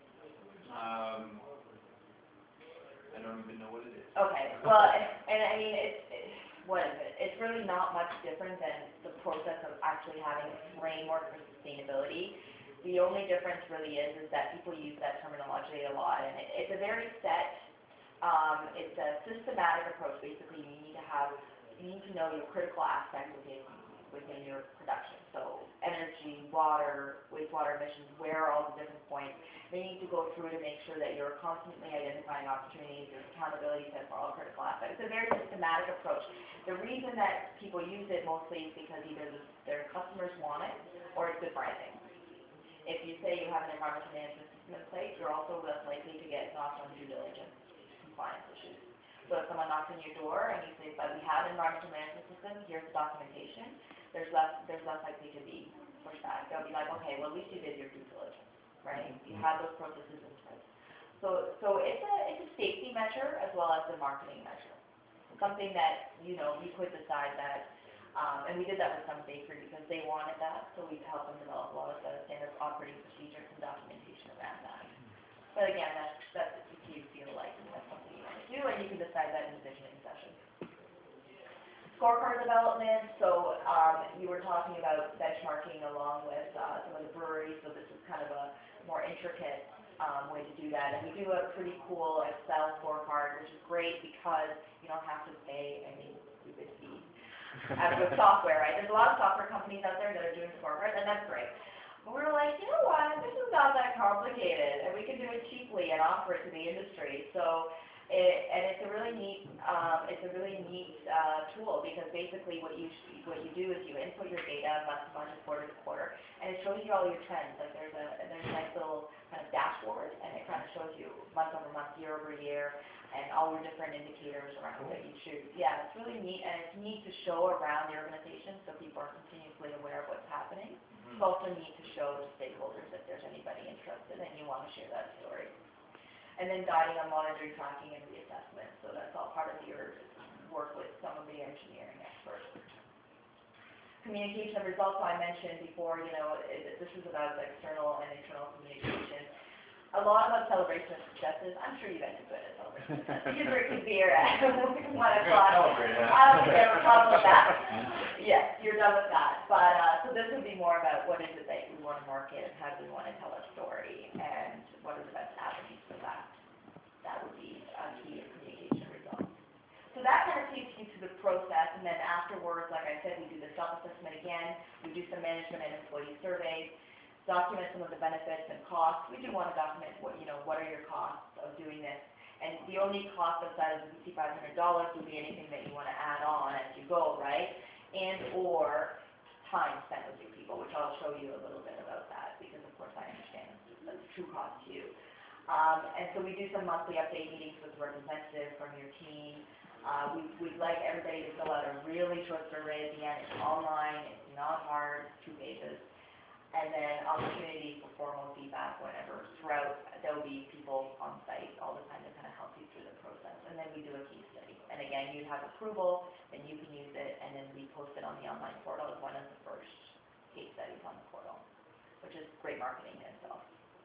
I don't even know what it is. Okay, well, and I mean, what is it? It's really not much different than the process of actually having a framework for sustainability. The only difference really is that people use that terminology a lot, and it's a very set, it's a systematic approach. Basically, you need to know your critical aspects within your production. So energy, water, wastewater emissions, where are all the different points. They need to go through to make sure that you're constantly identifying opportunities, there's accountability set for all critical aspects. It's a very systematic approach. The reason that people use it mostly is because either their customers want it or it's good branding. If you say you have an environmental management system in place, you're also less likely to get knocked on due diligence compliance issues. So if someone knocks on your door and you say, but we have an environmental management system, here's the documentation, there's less likely to be pushback. They'll be like, okay, well at least you did your due diligence, right? You have those processes in place. So it's a safety measure as well as a marketing measure. Something that, you know, we could decide that, and we did that with some bakery because they wanted that, so we've helped them develop a lot of the standard operating procedures and documentation around that. But again, that's if you feel like that's something you want to do, and you can decide that in the visioning session. Scorecard development, so you were talking about benchmarking along with some of the breweries, so this is kind of a more intricate way to do that. And we do a pretty cool Excel scorecard, which is great because you don't have to pay any stupid fees. as with software, right? There's a lot of software companies out there that are doing corporate, and that's great. But we're like, you know what, this is not that complicated, and we can do it cheaply and offer it to the industry. So, it's a really neat, tool, because basically what you do is you input your data month to month, quarter to quarter, and it shows you all your trends. Like there's a nice little kind of dashboard, and it kind of shows you month over month, year over year, and all your different indicators around that you choose. Yeah, it's really neat, and it's neat to show around the organization so people are continuously aware of what's happening. It's also neat to show to stakeholders if there's anybody interested and you want to share that story. And then guiding on monitoring, tracking, and reassessment. So that's all part of your work with some of the engineering experts. Communication of results, I mentioned before, this is about the external and internal communication. A lot about celebration of successes. I'm sure you guys are good at celebration of successes. You're drinking beer at 1 o'clock. I don't think I have a problem with that. Yes, you're done with that. But, so this would be more about what is it that we want to market, how do we want to tell our story, and what are the best avenues for that. That would be a key communication results. So that kind of takes you to the process, and then afterwards, like I said, we do the self-assessment again, we do some management and employee surveys, document some of the benefits and costs. We do want to document what are your costs of doing this. And the only cost outside of the $5,500 would be anything that you want to add on as you go, right? And or time spent with your people, which I'll show you a little bit about that, because of course I understand that's a true cost to you. And so we do some monthly update meetings with representatives from your team. We'd like everybody to fill out a really short survey at the end. It's online, it's not hard, 2 pages. And then opportunity for formal feedback whenever. Throughout, there will be people on site all the time to kind of help you through the process. And then we do a case study. And again, you have approval, then you can use it, and then we post it on the online portal as one of the first case studies on the portal, which is great marketing in itself.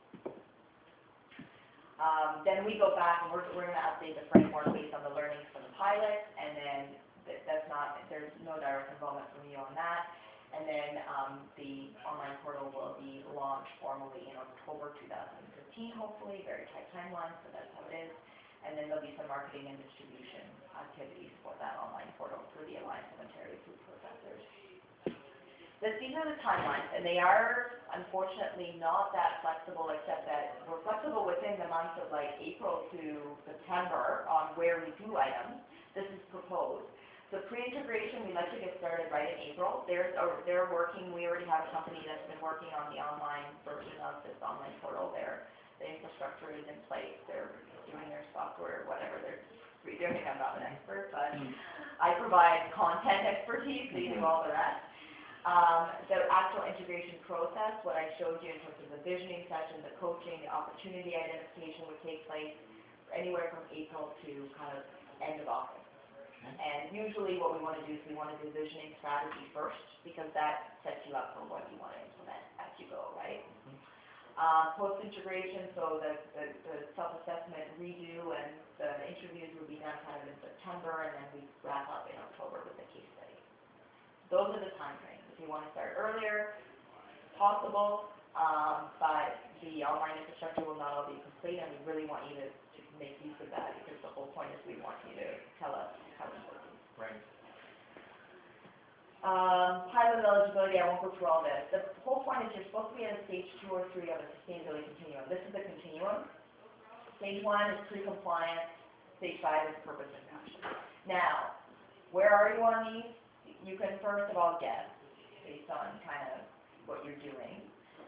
Then we go back and we're going to update the framework based on the learnings from the pilot, and then there's no direct involvement from you on that. And then the online portal will be launched formally in October 2015, hopefully, very tight timeline, so that's how it is. And then there'll be some marketing and distribution activities for that online portal through the Alliance of Ontario Food Processors. These are the timelines, and they are unfortunately not that flexible, except that we're flexible within the months of like April to September on where we do items. This is proposed. So pre-integration, we like to get started right in April. They're working, we already have a company that's been working on the online version of this online portal. The infrastructure is in place. They're doing their software, whatever. They're doing it. I'm not an expert, but I provide content expertise, they do all the rest. The actual integration process, what I showed you in terms of the visioning session, the coaching, the opportunity identification would take place anywhere from April to kind of end of August. And usually what we want to do is we want to do visioning strategy first, because that sets you up for what you want to implement as you go, right? Post-integration, so the self-assessment redo and the interviews will be done kind of in September, and then we wrap up in October with the case study. Those are the time frames. If you want to start earlier, possible, but the online infrastructure will not all be complete, and we really want you to make use of that, because the whole point is we want you to tell us how it's working. Right. Pilot eligibility, I won't go through all this. The whole point is you're supposed to be at a stage 2 or 3 of a sustainability continuum. This is the continuum. Stage 1 is pre-compliance. Stage 5 is purpose and passion. Now, where are you on these? You can first of all guess based on kind of what you're doing.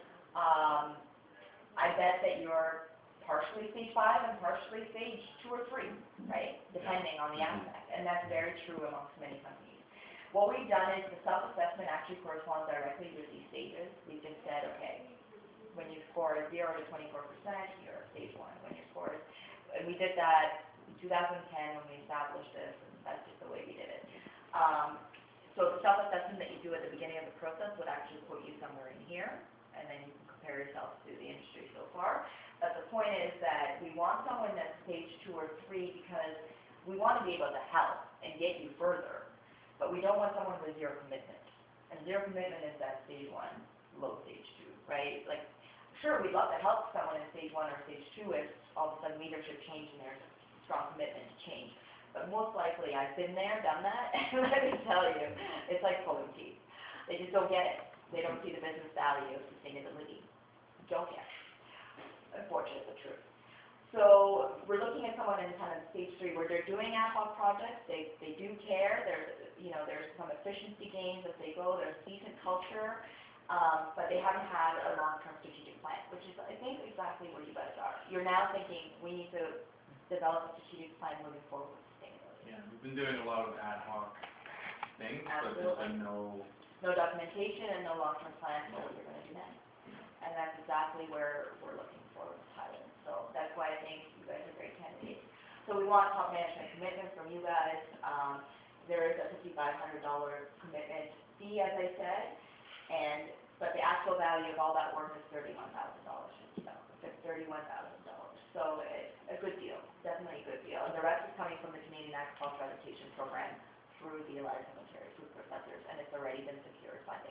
I bet that you're partially stage 5 and partially stage 2 or 3, right? Depending on the aspect. And that's very true amongst many companies. What we've done is the self-assessment actually corresponds directly with these stages. We've just said, okay, when you score 0 to 24%, you're stage 1. When you score, and we did that in 2010 when we established this, and that's just the way we did it. So the self-assessment that you do at the beginning of the process would actually put you somewhere in here, and then you can compare yourself to the industry so far. But the point is that we want someone that's stage 2 or 3 because we want to be able to help and get you further, but we don't want someone with 0 commitment. And 0 commitment is that stage 1, low stage 2, right? Like, sure, we'd love to help someone in stage 1 or stage 2 if all of a sudden leadership change and there's strong commitment to change. but most likely, I've been there, done that, and let me tell you, it's like pulling teeth. They just don't get it. They don't see the business value of sustainability. Don't get it. Unfortunately, the truth. So we're looking at someone in kind of stage 3 where they're doing ad hoc projects. They do care. There's some efficiency gains as they go. There's decent culture, but they haven't had a long-term strategic plan, which is, I think, exactly where you guys are. You're now thinking we need to develop a strategic plan moving forward with sustainability. Yeah, we've been doing a lot of ad hoc things, but there's Absolutely. been no, No documentation and no long-term plan for what you're going to do next. And that's exactly where we're looking for with Tyler. So that's why I think you guys are great candidates. So we want top management commitment from you guys. There is a $5,500 commitment fee, as I said, but the actual value of all that work is $31,000. So it's $31,000. So it's a good deal, definitely a good deal. And the rest is coming from the Canadian Agricultural Education Program through the Alliance of Ontario Food Processors, and it's already been secured funding.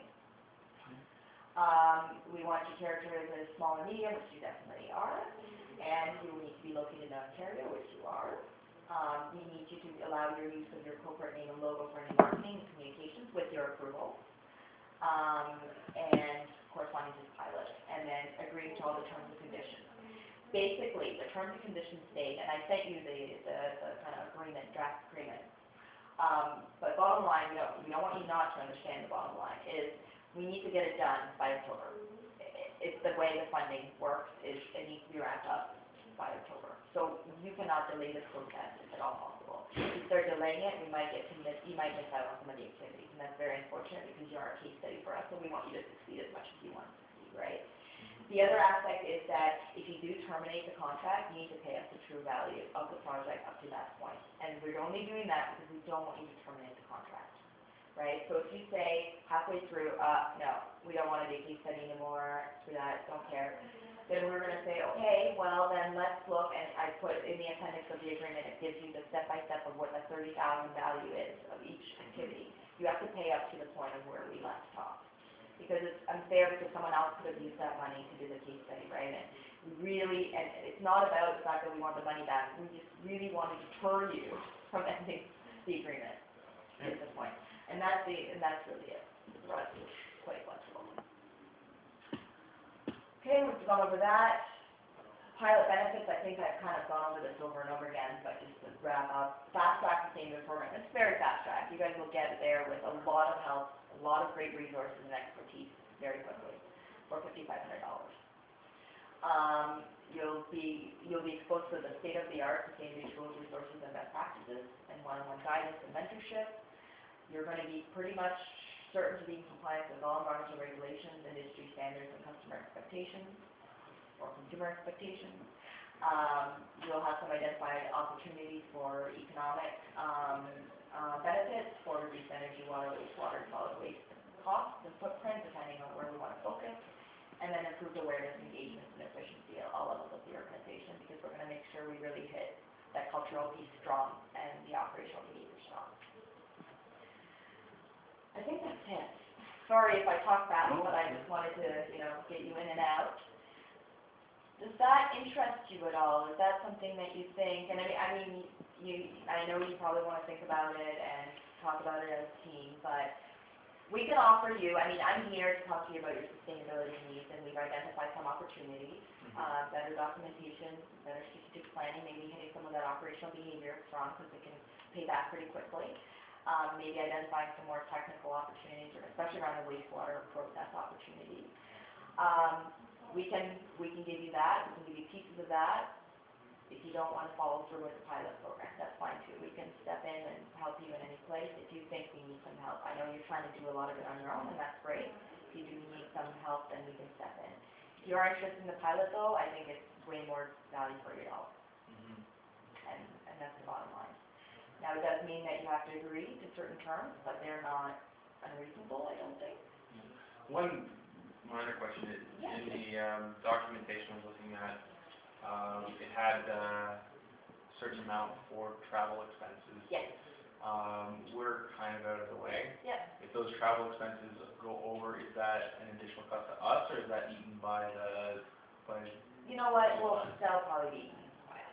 We want you characterized as small and medium, which you definitely are, and you need to be located in Ontario, which you are. We need you to allow your use of your corporate name and logo for any marketing and communications with your approval, and corresponding to the pilot, and then agreeing to all the terms and conditions. Basically, the terms and conditions state, and I sent you the kind of agreement, draft agreement, but bottom line, we don't want you not to understand the bottom line, is we need to get it done by October. It's the way the funding works, is it needs to be wrapped up by October. So you cannot delay this process if at all possible. If you start delaying it, you might miss out on some of the activities, and that's very unfortunate because you are a case study for us, so we want you to succeed as much as you want to succeed, right? The other aspect is that if you do terminate the contract, you need to pay us the true value of the project up to that point. And we're only doing that because we don't want you to terminate the contract, right? So if you say halfway through, no, we don't want to do a case study anymore, screw that, don't care, then we're going to say, okay, well then let's look, and I put in the appendix of the agreement, it gives you the step-by-step of what the $30,000 value is of each activity. You have to pay up to the point of where we left off. Because it's unfair because someone else could have used that money to do the case study, right? And it's not about the fact that we want the money back. We just really want to deter you from ending the agreement. Is the point, and that's really it. The rest is quite flexible. Okay, we've gone over that. Pilot benefits, I think I've kind of gone over this over and over again, but just to wrap up, fast track sustainment program. It's very fast track. You guys will get there with a lot of help, a lot of great resources and expertise very quickly for $5,500. You'll be exposed to the state-of-the-art sustainability tools, resources, and best practices, and one-on-one guidance and mentorship. You're going to be pretty much certain to be in compliance with all environmental regulations, industry standards, and customer expectations, or consumer expectations. You'll have some identified opportunities for economic benefits for reduced energy, water, wastewater, solid waste costs and footprint, depending on where we want to focus, and then improved awareness, engagement, and efficiency at all levels of the organization, because we're going to make sure we really hit that cultural piece strong and the operational behavior strong. I think that's it. Sorry if I talk fast, but I just wanted to, get you in and out. Does that interest you at all? Is that something that you think, and I know you probably want to think about it and talk about it as a team, but we can offer you, I'm here to talk to you about your sustainability needs, and we've identified some opportunities, better documentation, better strategic planning, maybe hitting some of that operational behavior strong because it can pay back pretty quickly. Maybe identifying some more technical opportunities, especially around the wastewater process opportunities. We can give you that. We can give you pieces of that. If you don't want to follow through with the pilot program, that's fine too. We can step in and help you in any place if you think we need some help. I know you're trying to do a lot of it on your own, and that's great. If you do need some help, then we can step in. If you are interested in the pilot, though, I think it's way more value for your dollar. And that's the bottom line. Now, it does mean that you have to agree to certain terms, but they're not unreasonable, I don't think. One minor question is, in the documentation I was looking at, it had a certain amount for travel expenses. Yes. We're kind of out of the way. Yes. If those travel expenses go over, is that an additional cost to us, or is that eaten by the... You know what, well, that'll probably be eaten by us.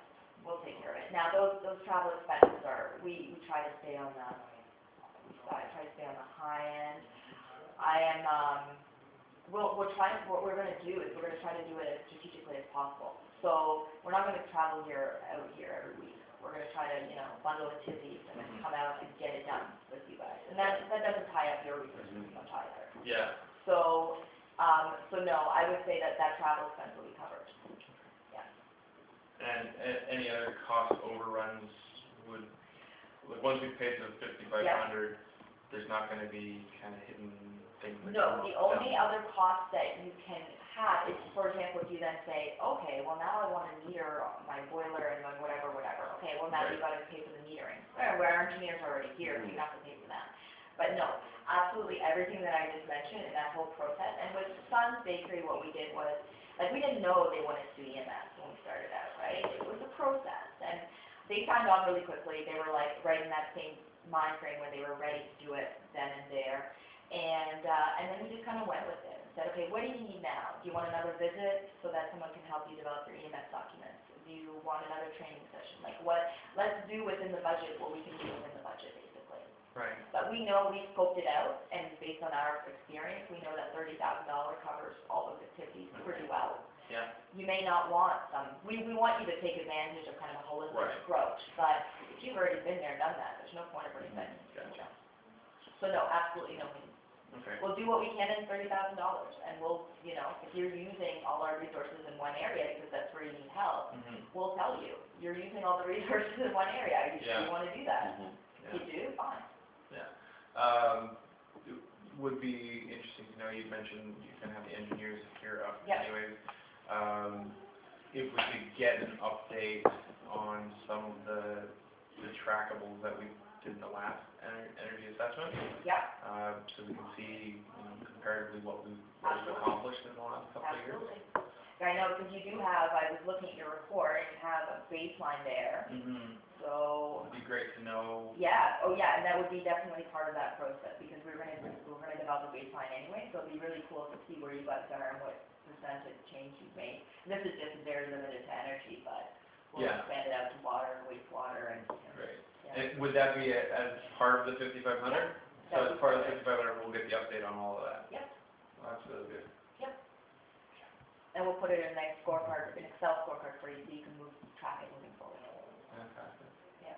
we'll take care of it. Now, those travel expenses are, we try to stay on the, I try to stay on the high end. I am, what we're gonna do is we're gonna try to do it as strategically as possible. So, we're not gonna travel out here every week. We're gonna try to, bundle activities and then come out and get it done with you guys. And that doesn't tie up your resources much either. Yeah. So no, I would say that travel expense will be covered. Yeah. And any other cost overruns would, like, once we've paid the 5,500, there's not gonna be kind of hidden things that No, come the up. only other cost that you can have is, for example, if you then say, okay, well, now I want to meter my boiler and my whatever. Okay, well, now you've got to pay for the metering. Where our engineers are already here, so you have to pay for that. But no, absolutely everything that I just mentioned in that whole process. And with Sun's Bakery, what we did was, like, we didn't know they wanted to do EMS when we started out, right? It was a process. And they signed on really quickly. They were, like, right in that same mind frame where they were ready to do it then and there. And then we just kind of went with it and said, okay, what do you need now? Do you want another visit so that someone can help you develop your EMS documents? Do you want another training session? Like, let's do within the budget what we can do within the budget, basically. Right. But we know we scoped it out, and based on our experience, we know that $30,000 covers all those activities pretty well. Yeah. You may not want some, we want you to take advantage of kind of a holistic Right. approach, but if you've already been there, done that, there's no point of bringing that in. Gotcha. So no, absolutely no need. Okay. We'll do what we can in $30,000, and we'll, if you're using all our resources in one area because that's where you need help, we'll tell you, you're using all the resources in one area, you want to do that. If you do, fine. Yeah. It would be interesting to know, you mentioned you can have the engineers here up Yep. anyways. If we could get an update on some of the trackables that we did in the last energy assessment. Yeah, So we can see, comparatively what we've accomplished in the last couple of years. absolutely. I know, because you do have, I was looking at your report, and you have a baseline there, so, It'd be great to know. yeah, and that would be definitely part of that process, because we're gonna develop a baseline anyway, so it'd be really cool to see where you guys are and what percentage change you've made. This is just very limited to energy, but we'll Yeah. expand it out to water, wastewater, and, Great. yeah. And would that be as part of the 5,500? So That'd as be part of the perfect. 5,500, we'll get the update on all of that. Yep. Well, that's really good. And we'll put it in an Excel scorecard for you, so you can track it moving forward. Fantastic. Yeah.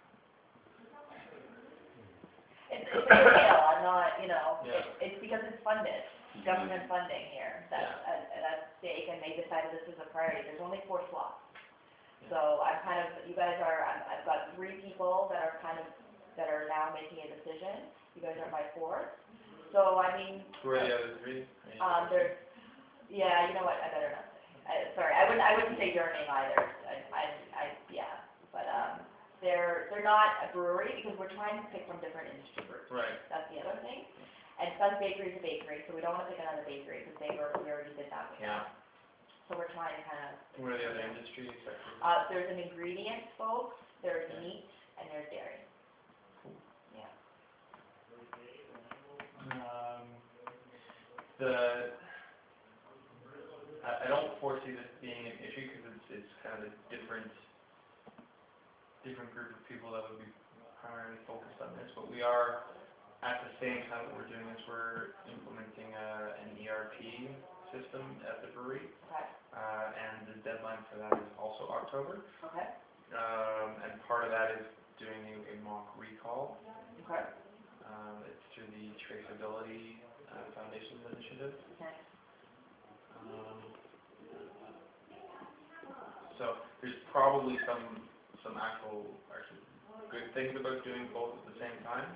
It's a scale, I'm not, Yeah. it's because it's funded, government funding here, that's at stake, and they decided this is a priority. There's only 4 slots. So I'm you guys are, I've got 3 people that are now making a decision. You guys are my 4th. So, I mean. Who are the other 3? There's, you know what, I better not say. Sorry, I wouldn't say your name either. But, they're not a brewery, because we're trying to pick from different industry groups. Right. That's the other thing. And Sun's Bakery is a bakery, so we don't want to pick another bakery, because we already did that with them. So we're trying to kind of. What are the other industry sectors? There's an ingredients folks, there's meat, and there's dairy. Yeah. I don't foresee this being an issue, because it's kind of a different group of people that would be primarily focused on this, but we are, at the same time that we're doing this, we're implementing an ERP system at the brewery. Okay. And the deadline for that is also October. Okay. And part of that is doing a mock recall. Okay. It's through the Traceability Foundation's initiative. Okay. So there's probably some actually good things about doing both at the same time.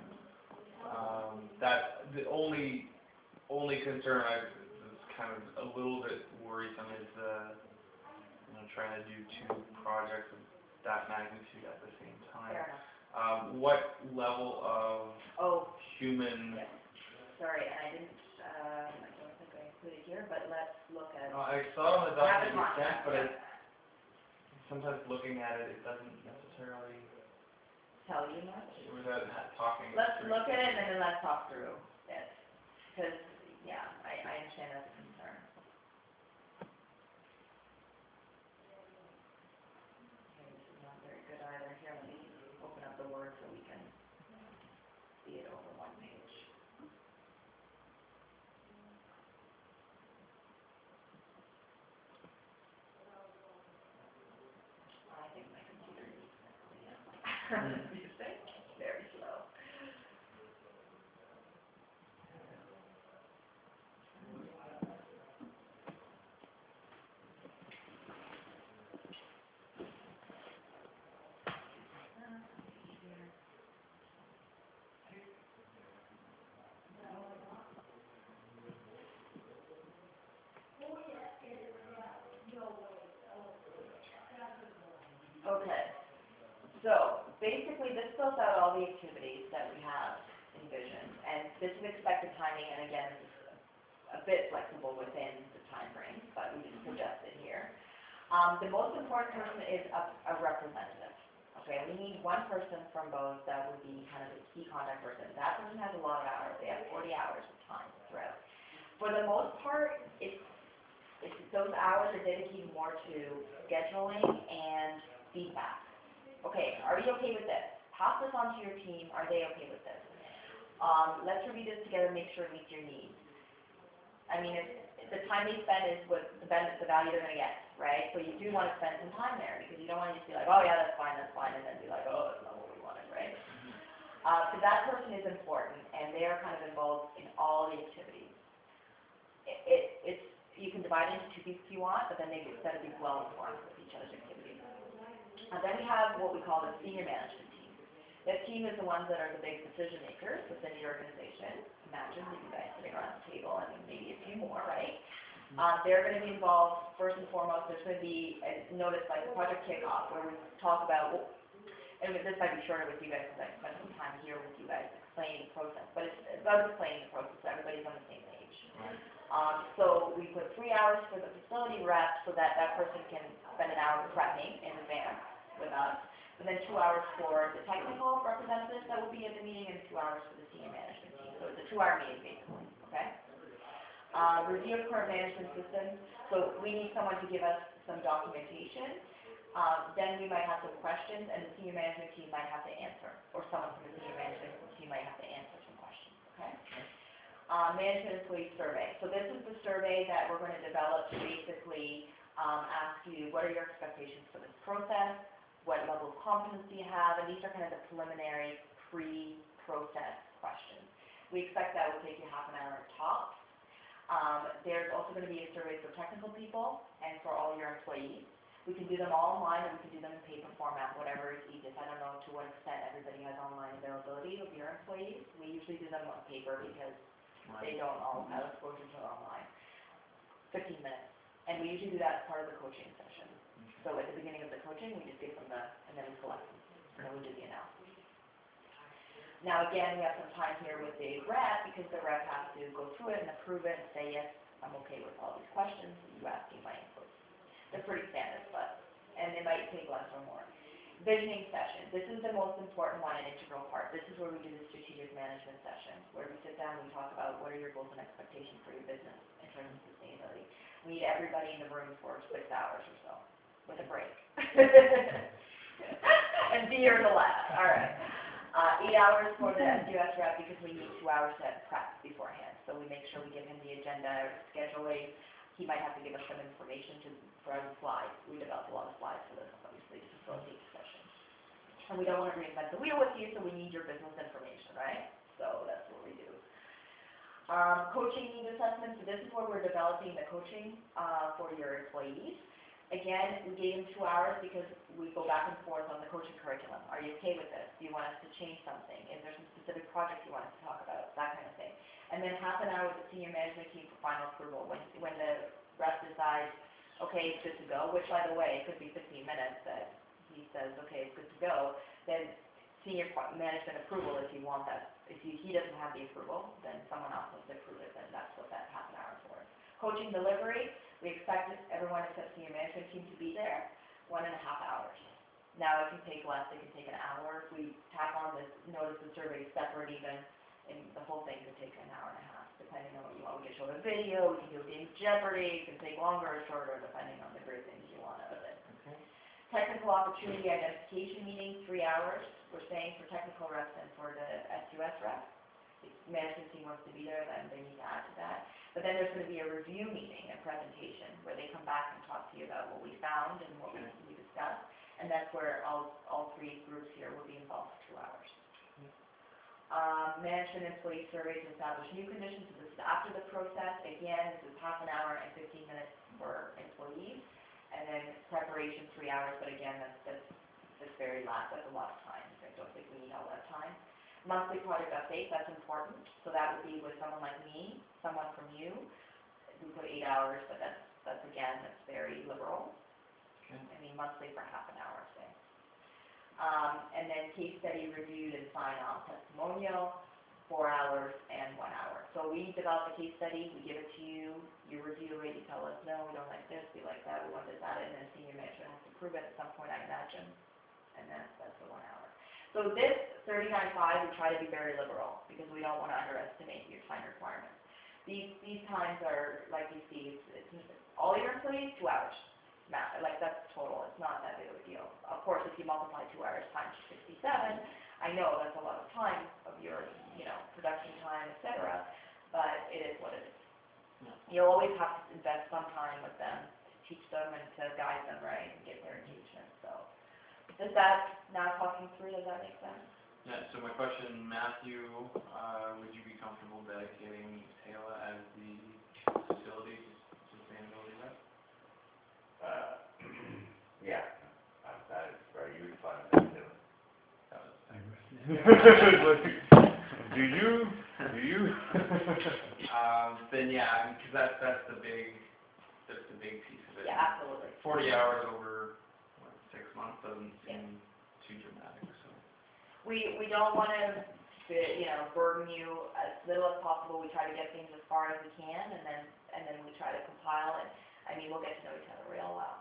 That the only concern that's kind of a little bit worrisome is trying to do 2 projects of that magnitude at the same time. Fair enough. What level of human? Yes. Sorry, and I didn't. I don't think I included here, but let's look at. I saw on the document you sent, but yeah. sometimes looking at it, it doesn't necessarily. Tell you much? Without talking. Let's look at it and then let's talk through it. Because, I understand that's a concern. Okay, this is Music, very slow. Okay, so basically this fills out all the activities that we have envisioned, and this is expected timing, and again, this is a bit flexible within the time frame, but we just suggest it here. The most important person is a representative. Okay, we need one person from both that would be kind of the key contact person. That person has a lot of hours. They have 40 hours of time throughout. For the most part, those hours are dedicated more to scheduling and feedback. Okay, are you okay with this? Pass this on to your team. Are they okay with this? Let's review this together, make sure it meets your needs. I mean, if the time they spend is what the value they're going to get, right? So you do want to spend some time there because you don't want to just be like, oh yeah, that's fine, and then be like, oh, that's not what we wanted, right? So that person is important, and they are kind of involved in all the activities. You can divide it into 2 groups if you want, but then they set to be well informed with each other's activities. Then we have what we call the senior management team. That team is the ones that are the big decision makers within the organization. Imagine that you guys sitting around the table and maybe a few more, right? They're going to be involved, first and foremost, there's going to be, notice like the project kickoff, where we talk about, and this might be shorter with you guys because I spent some time here with you guys explaining the process, but it's about explaining the process so everybody's on the same page. So we put 3 hours for the facility rep so that that person can spend an hour prepping in advance with us, and then 2 hours for the technical representatives that will be at the meeting, and 2 hours for the senior management team. So it's a 2-hour meeting basically, okay? Review of current management systems. So we need someone to give us some documentation. Then we might have some questions, and the senior management team might have to answer, or someone from the senior management team might have to answer some questions, okay? Management employee survey. So this is the survey that we're going to develop to basically ask you what are your expectations for this process, what level of competency you have, and these are kind of the preliminary pre-process questions. We expect that will take you half an hour tops. There's also going to be a survey for technical people and for all your employees. We can do them all online, or we can do them in paper format, whatever is easiest. I don't know to what extent everybody has online availability of your employees. We usually do them on paper because they don't all have exposure to online. 15 minutes. And we usually do that as part of the coaching session. So at the beginning of the coaching, we just give them and then we collect them, and then we do the analysis. Now again, we have some time here with the rep, because the rep has to go through it and approve it and say, yes, I'm okay with all these questions, you asking my input. They're pretty standard, and they might take less or more. Visioning session. This is the most important one, an integral part. This is where we do the strategic management session, where we sit down and we talk about what are your goals and expectations for your business in terms of sustainability. We need everybody in the room for 6 hours or so, with a break. And beer in the lab. All right. 8 hours for the SUS rep, because we need 2 hours to prep beforehand. So we make sure we give him the agenda, scheduling. He might have to give us some information for the slides. We develop a lot of slides for this, obviously, to facilitate the session. And we don't want to reinvent the wheel with you, so we need your business information, right? So that's what we do. Coaching need assessment. So this is where we're developing the coaching for your employees. Again, we gave them 2 hours because we go back and forth on the coaching curriculum. Are you okay with this? Do you want us to change something? Is there some specific projects you want us to talk about? That kind of thing. And then half an hour with the senior management team for final approval. When the rep decides, okay, it's good to go, which by the way, it could be 15 minutes that he says, okay, it's good to go, then senior management approval if you want that. If he doesn't have the approval, then someone else has to approve it, then that's what that half an hour is for. Coaching delivery, we expect everyone except senior management team to be there, 1.5 hours. Now it can take less, it can take an hour. If we tack on this, notice the survey separate even, and the whole thing could take 1.5 hours, depending on what you want. We can show a video, we can do a game of Jeopardy, it can take longer or shorter, depending on the great things you want out of it. Okay. Technical opportunity identification meeting, 3 hours. We're saying for technical reps and for the SUS reps. If the management team wants to be there, then they need to add to that. But then there's going to be a review meeting, a presentation, where they come back and talk to you about what we found and what we discussed. And that's where all three groups here will be involved for 2 hours. Management employee survey to establish new conditions. So this is after the process. Again, this is half an hour and 15 minutes for employees. And then preparation, 3 hours, but again, that's very last, that's a lot of time. I don't think we need all that time. Monthly project update, that's important. So that would be with someone like me, someone from you. We put 8 hours, but that's again, that's very liberal. Okay. I mean, monthly for half an hour, say. And then case study reviewed and sign off, testimonial, 4 hours and 1 hour. So we develop a case study, we give it to you, you review it, you tell us, no, we don't like this, we like that, we want this, that, and then senior management has to approve it at some point, I imagine. And that's the 1 hour. So this 39.5, we try to be very liberal, because we don't want to underestimate your time requirements. These times are, like you see, it's all your employees, 2 hours. Like that's total, it's not that big of a deal. Of course, if you multiply 2 hours times 67, I know that's a lot of time of your, production time, et cetera, but it is what it is. Yeah. You'll always have to invest some time with them to teach them and to guide them right and get their engagement. So, does that, now talking through, does that make sense? Yeah, so my question, Matthew, would you be comfortable dedicating Taylor as the facility sustainability rep? Yeah, that is very useful, I'm going to do it. Do you? Then yeah, because that's the big piece of it. Yeah, absolutely. 40 hours over, 6 months doesn't seem too dramatic, so. We don't want to, burden you as little as possible. We try to get things as far as we can, and then we try to compile it. I mean, we'll get to know each other real well.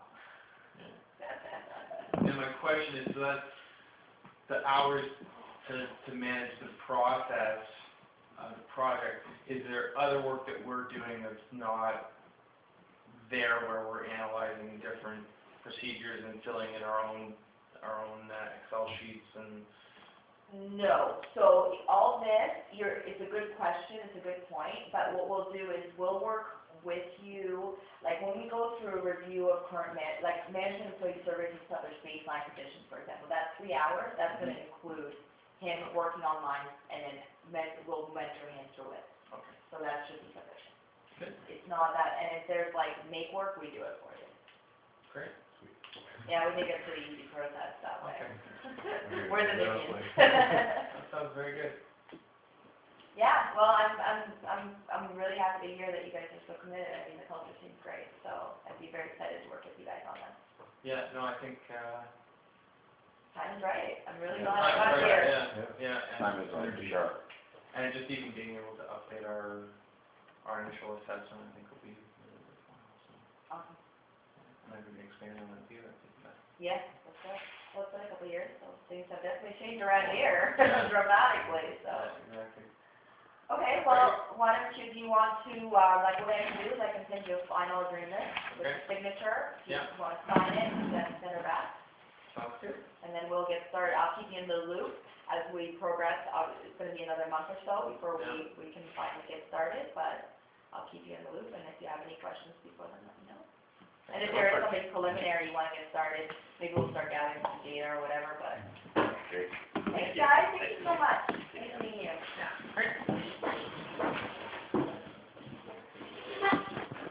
And my question is, so that's the hours to manage the process of the project. Is there other work that we're doing that's not there, where we're analyzing different procedures and filling in our own Excel sheets and? No. So all this, it's a good question, it's a good point, but what we'll do is we'll work with you, like when we go through a review of current management employee surveys and establish baseline conditions, for example, that 3 hours, that's going to include him working online, and then we'll mentor him through it. Okay. So that should be sufficient. Good. It's not that, and if there's like make work, we do it for you. Great. Yeah, we make it a pretty easy process that way. Okay. We're the minions. That sounds very good. Yeah, well, I'm really happy to hear that you guys are so committed. I mean, the culture seems great, so I'd be very excited to work with you guys on this. Yeah, no, I think, Time is right. I'm really yeah, glad I got here. Yeah. Time is running sharp. And just even being able to update our initial assessment, I think will be really worthwhile, so. Awesome. And I've been expanding on that too, I think that. Yeah, that's good. Well, it's been a couple of years, so things have definitely changed around here Yeah. dramatically, so. Yeah, exactly. Okay, well, why don't you, do you want to, like what I can do is I can send you a final agreement with Okay. the signature. If Yeah. you want to sign it, then send her back. Sounds good. And then we'll get started. I'll keep you in the loop as we progress. It's going to be another month or so before we can finally get started, but I'll keep you in the loop, and if you have any questions before then, let me know. And if there is something preliminary you want to get started, maybe we'll start gathering some data or whatever, but Great. thanks guys, thank you so much. Nice meeting you. Yeah. Great.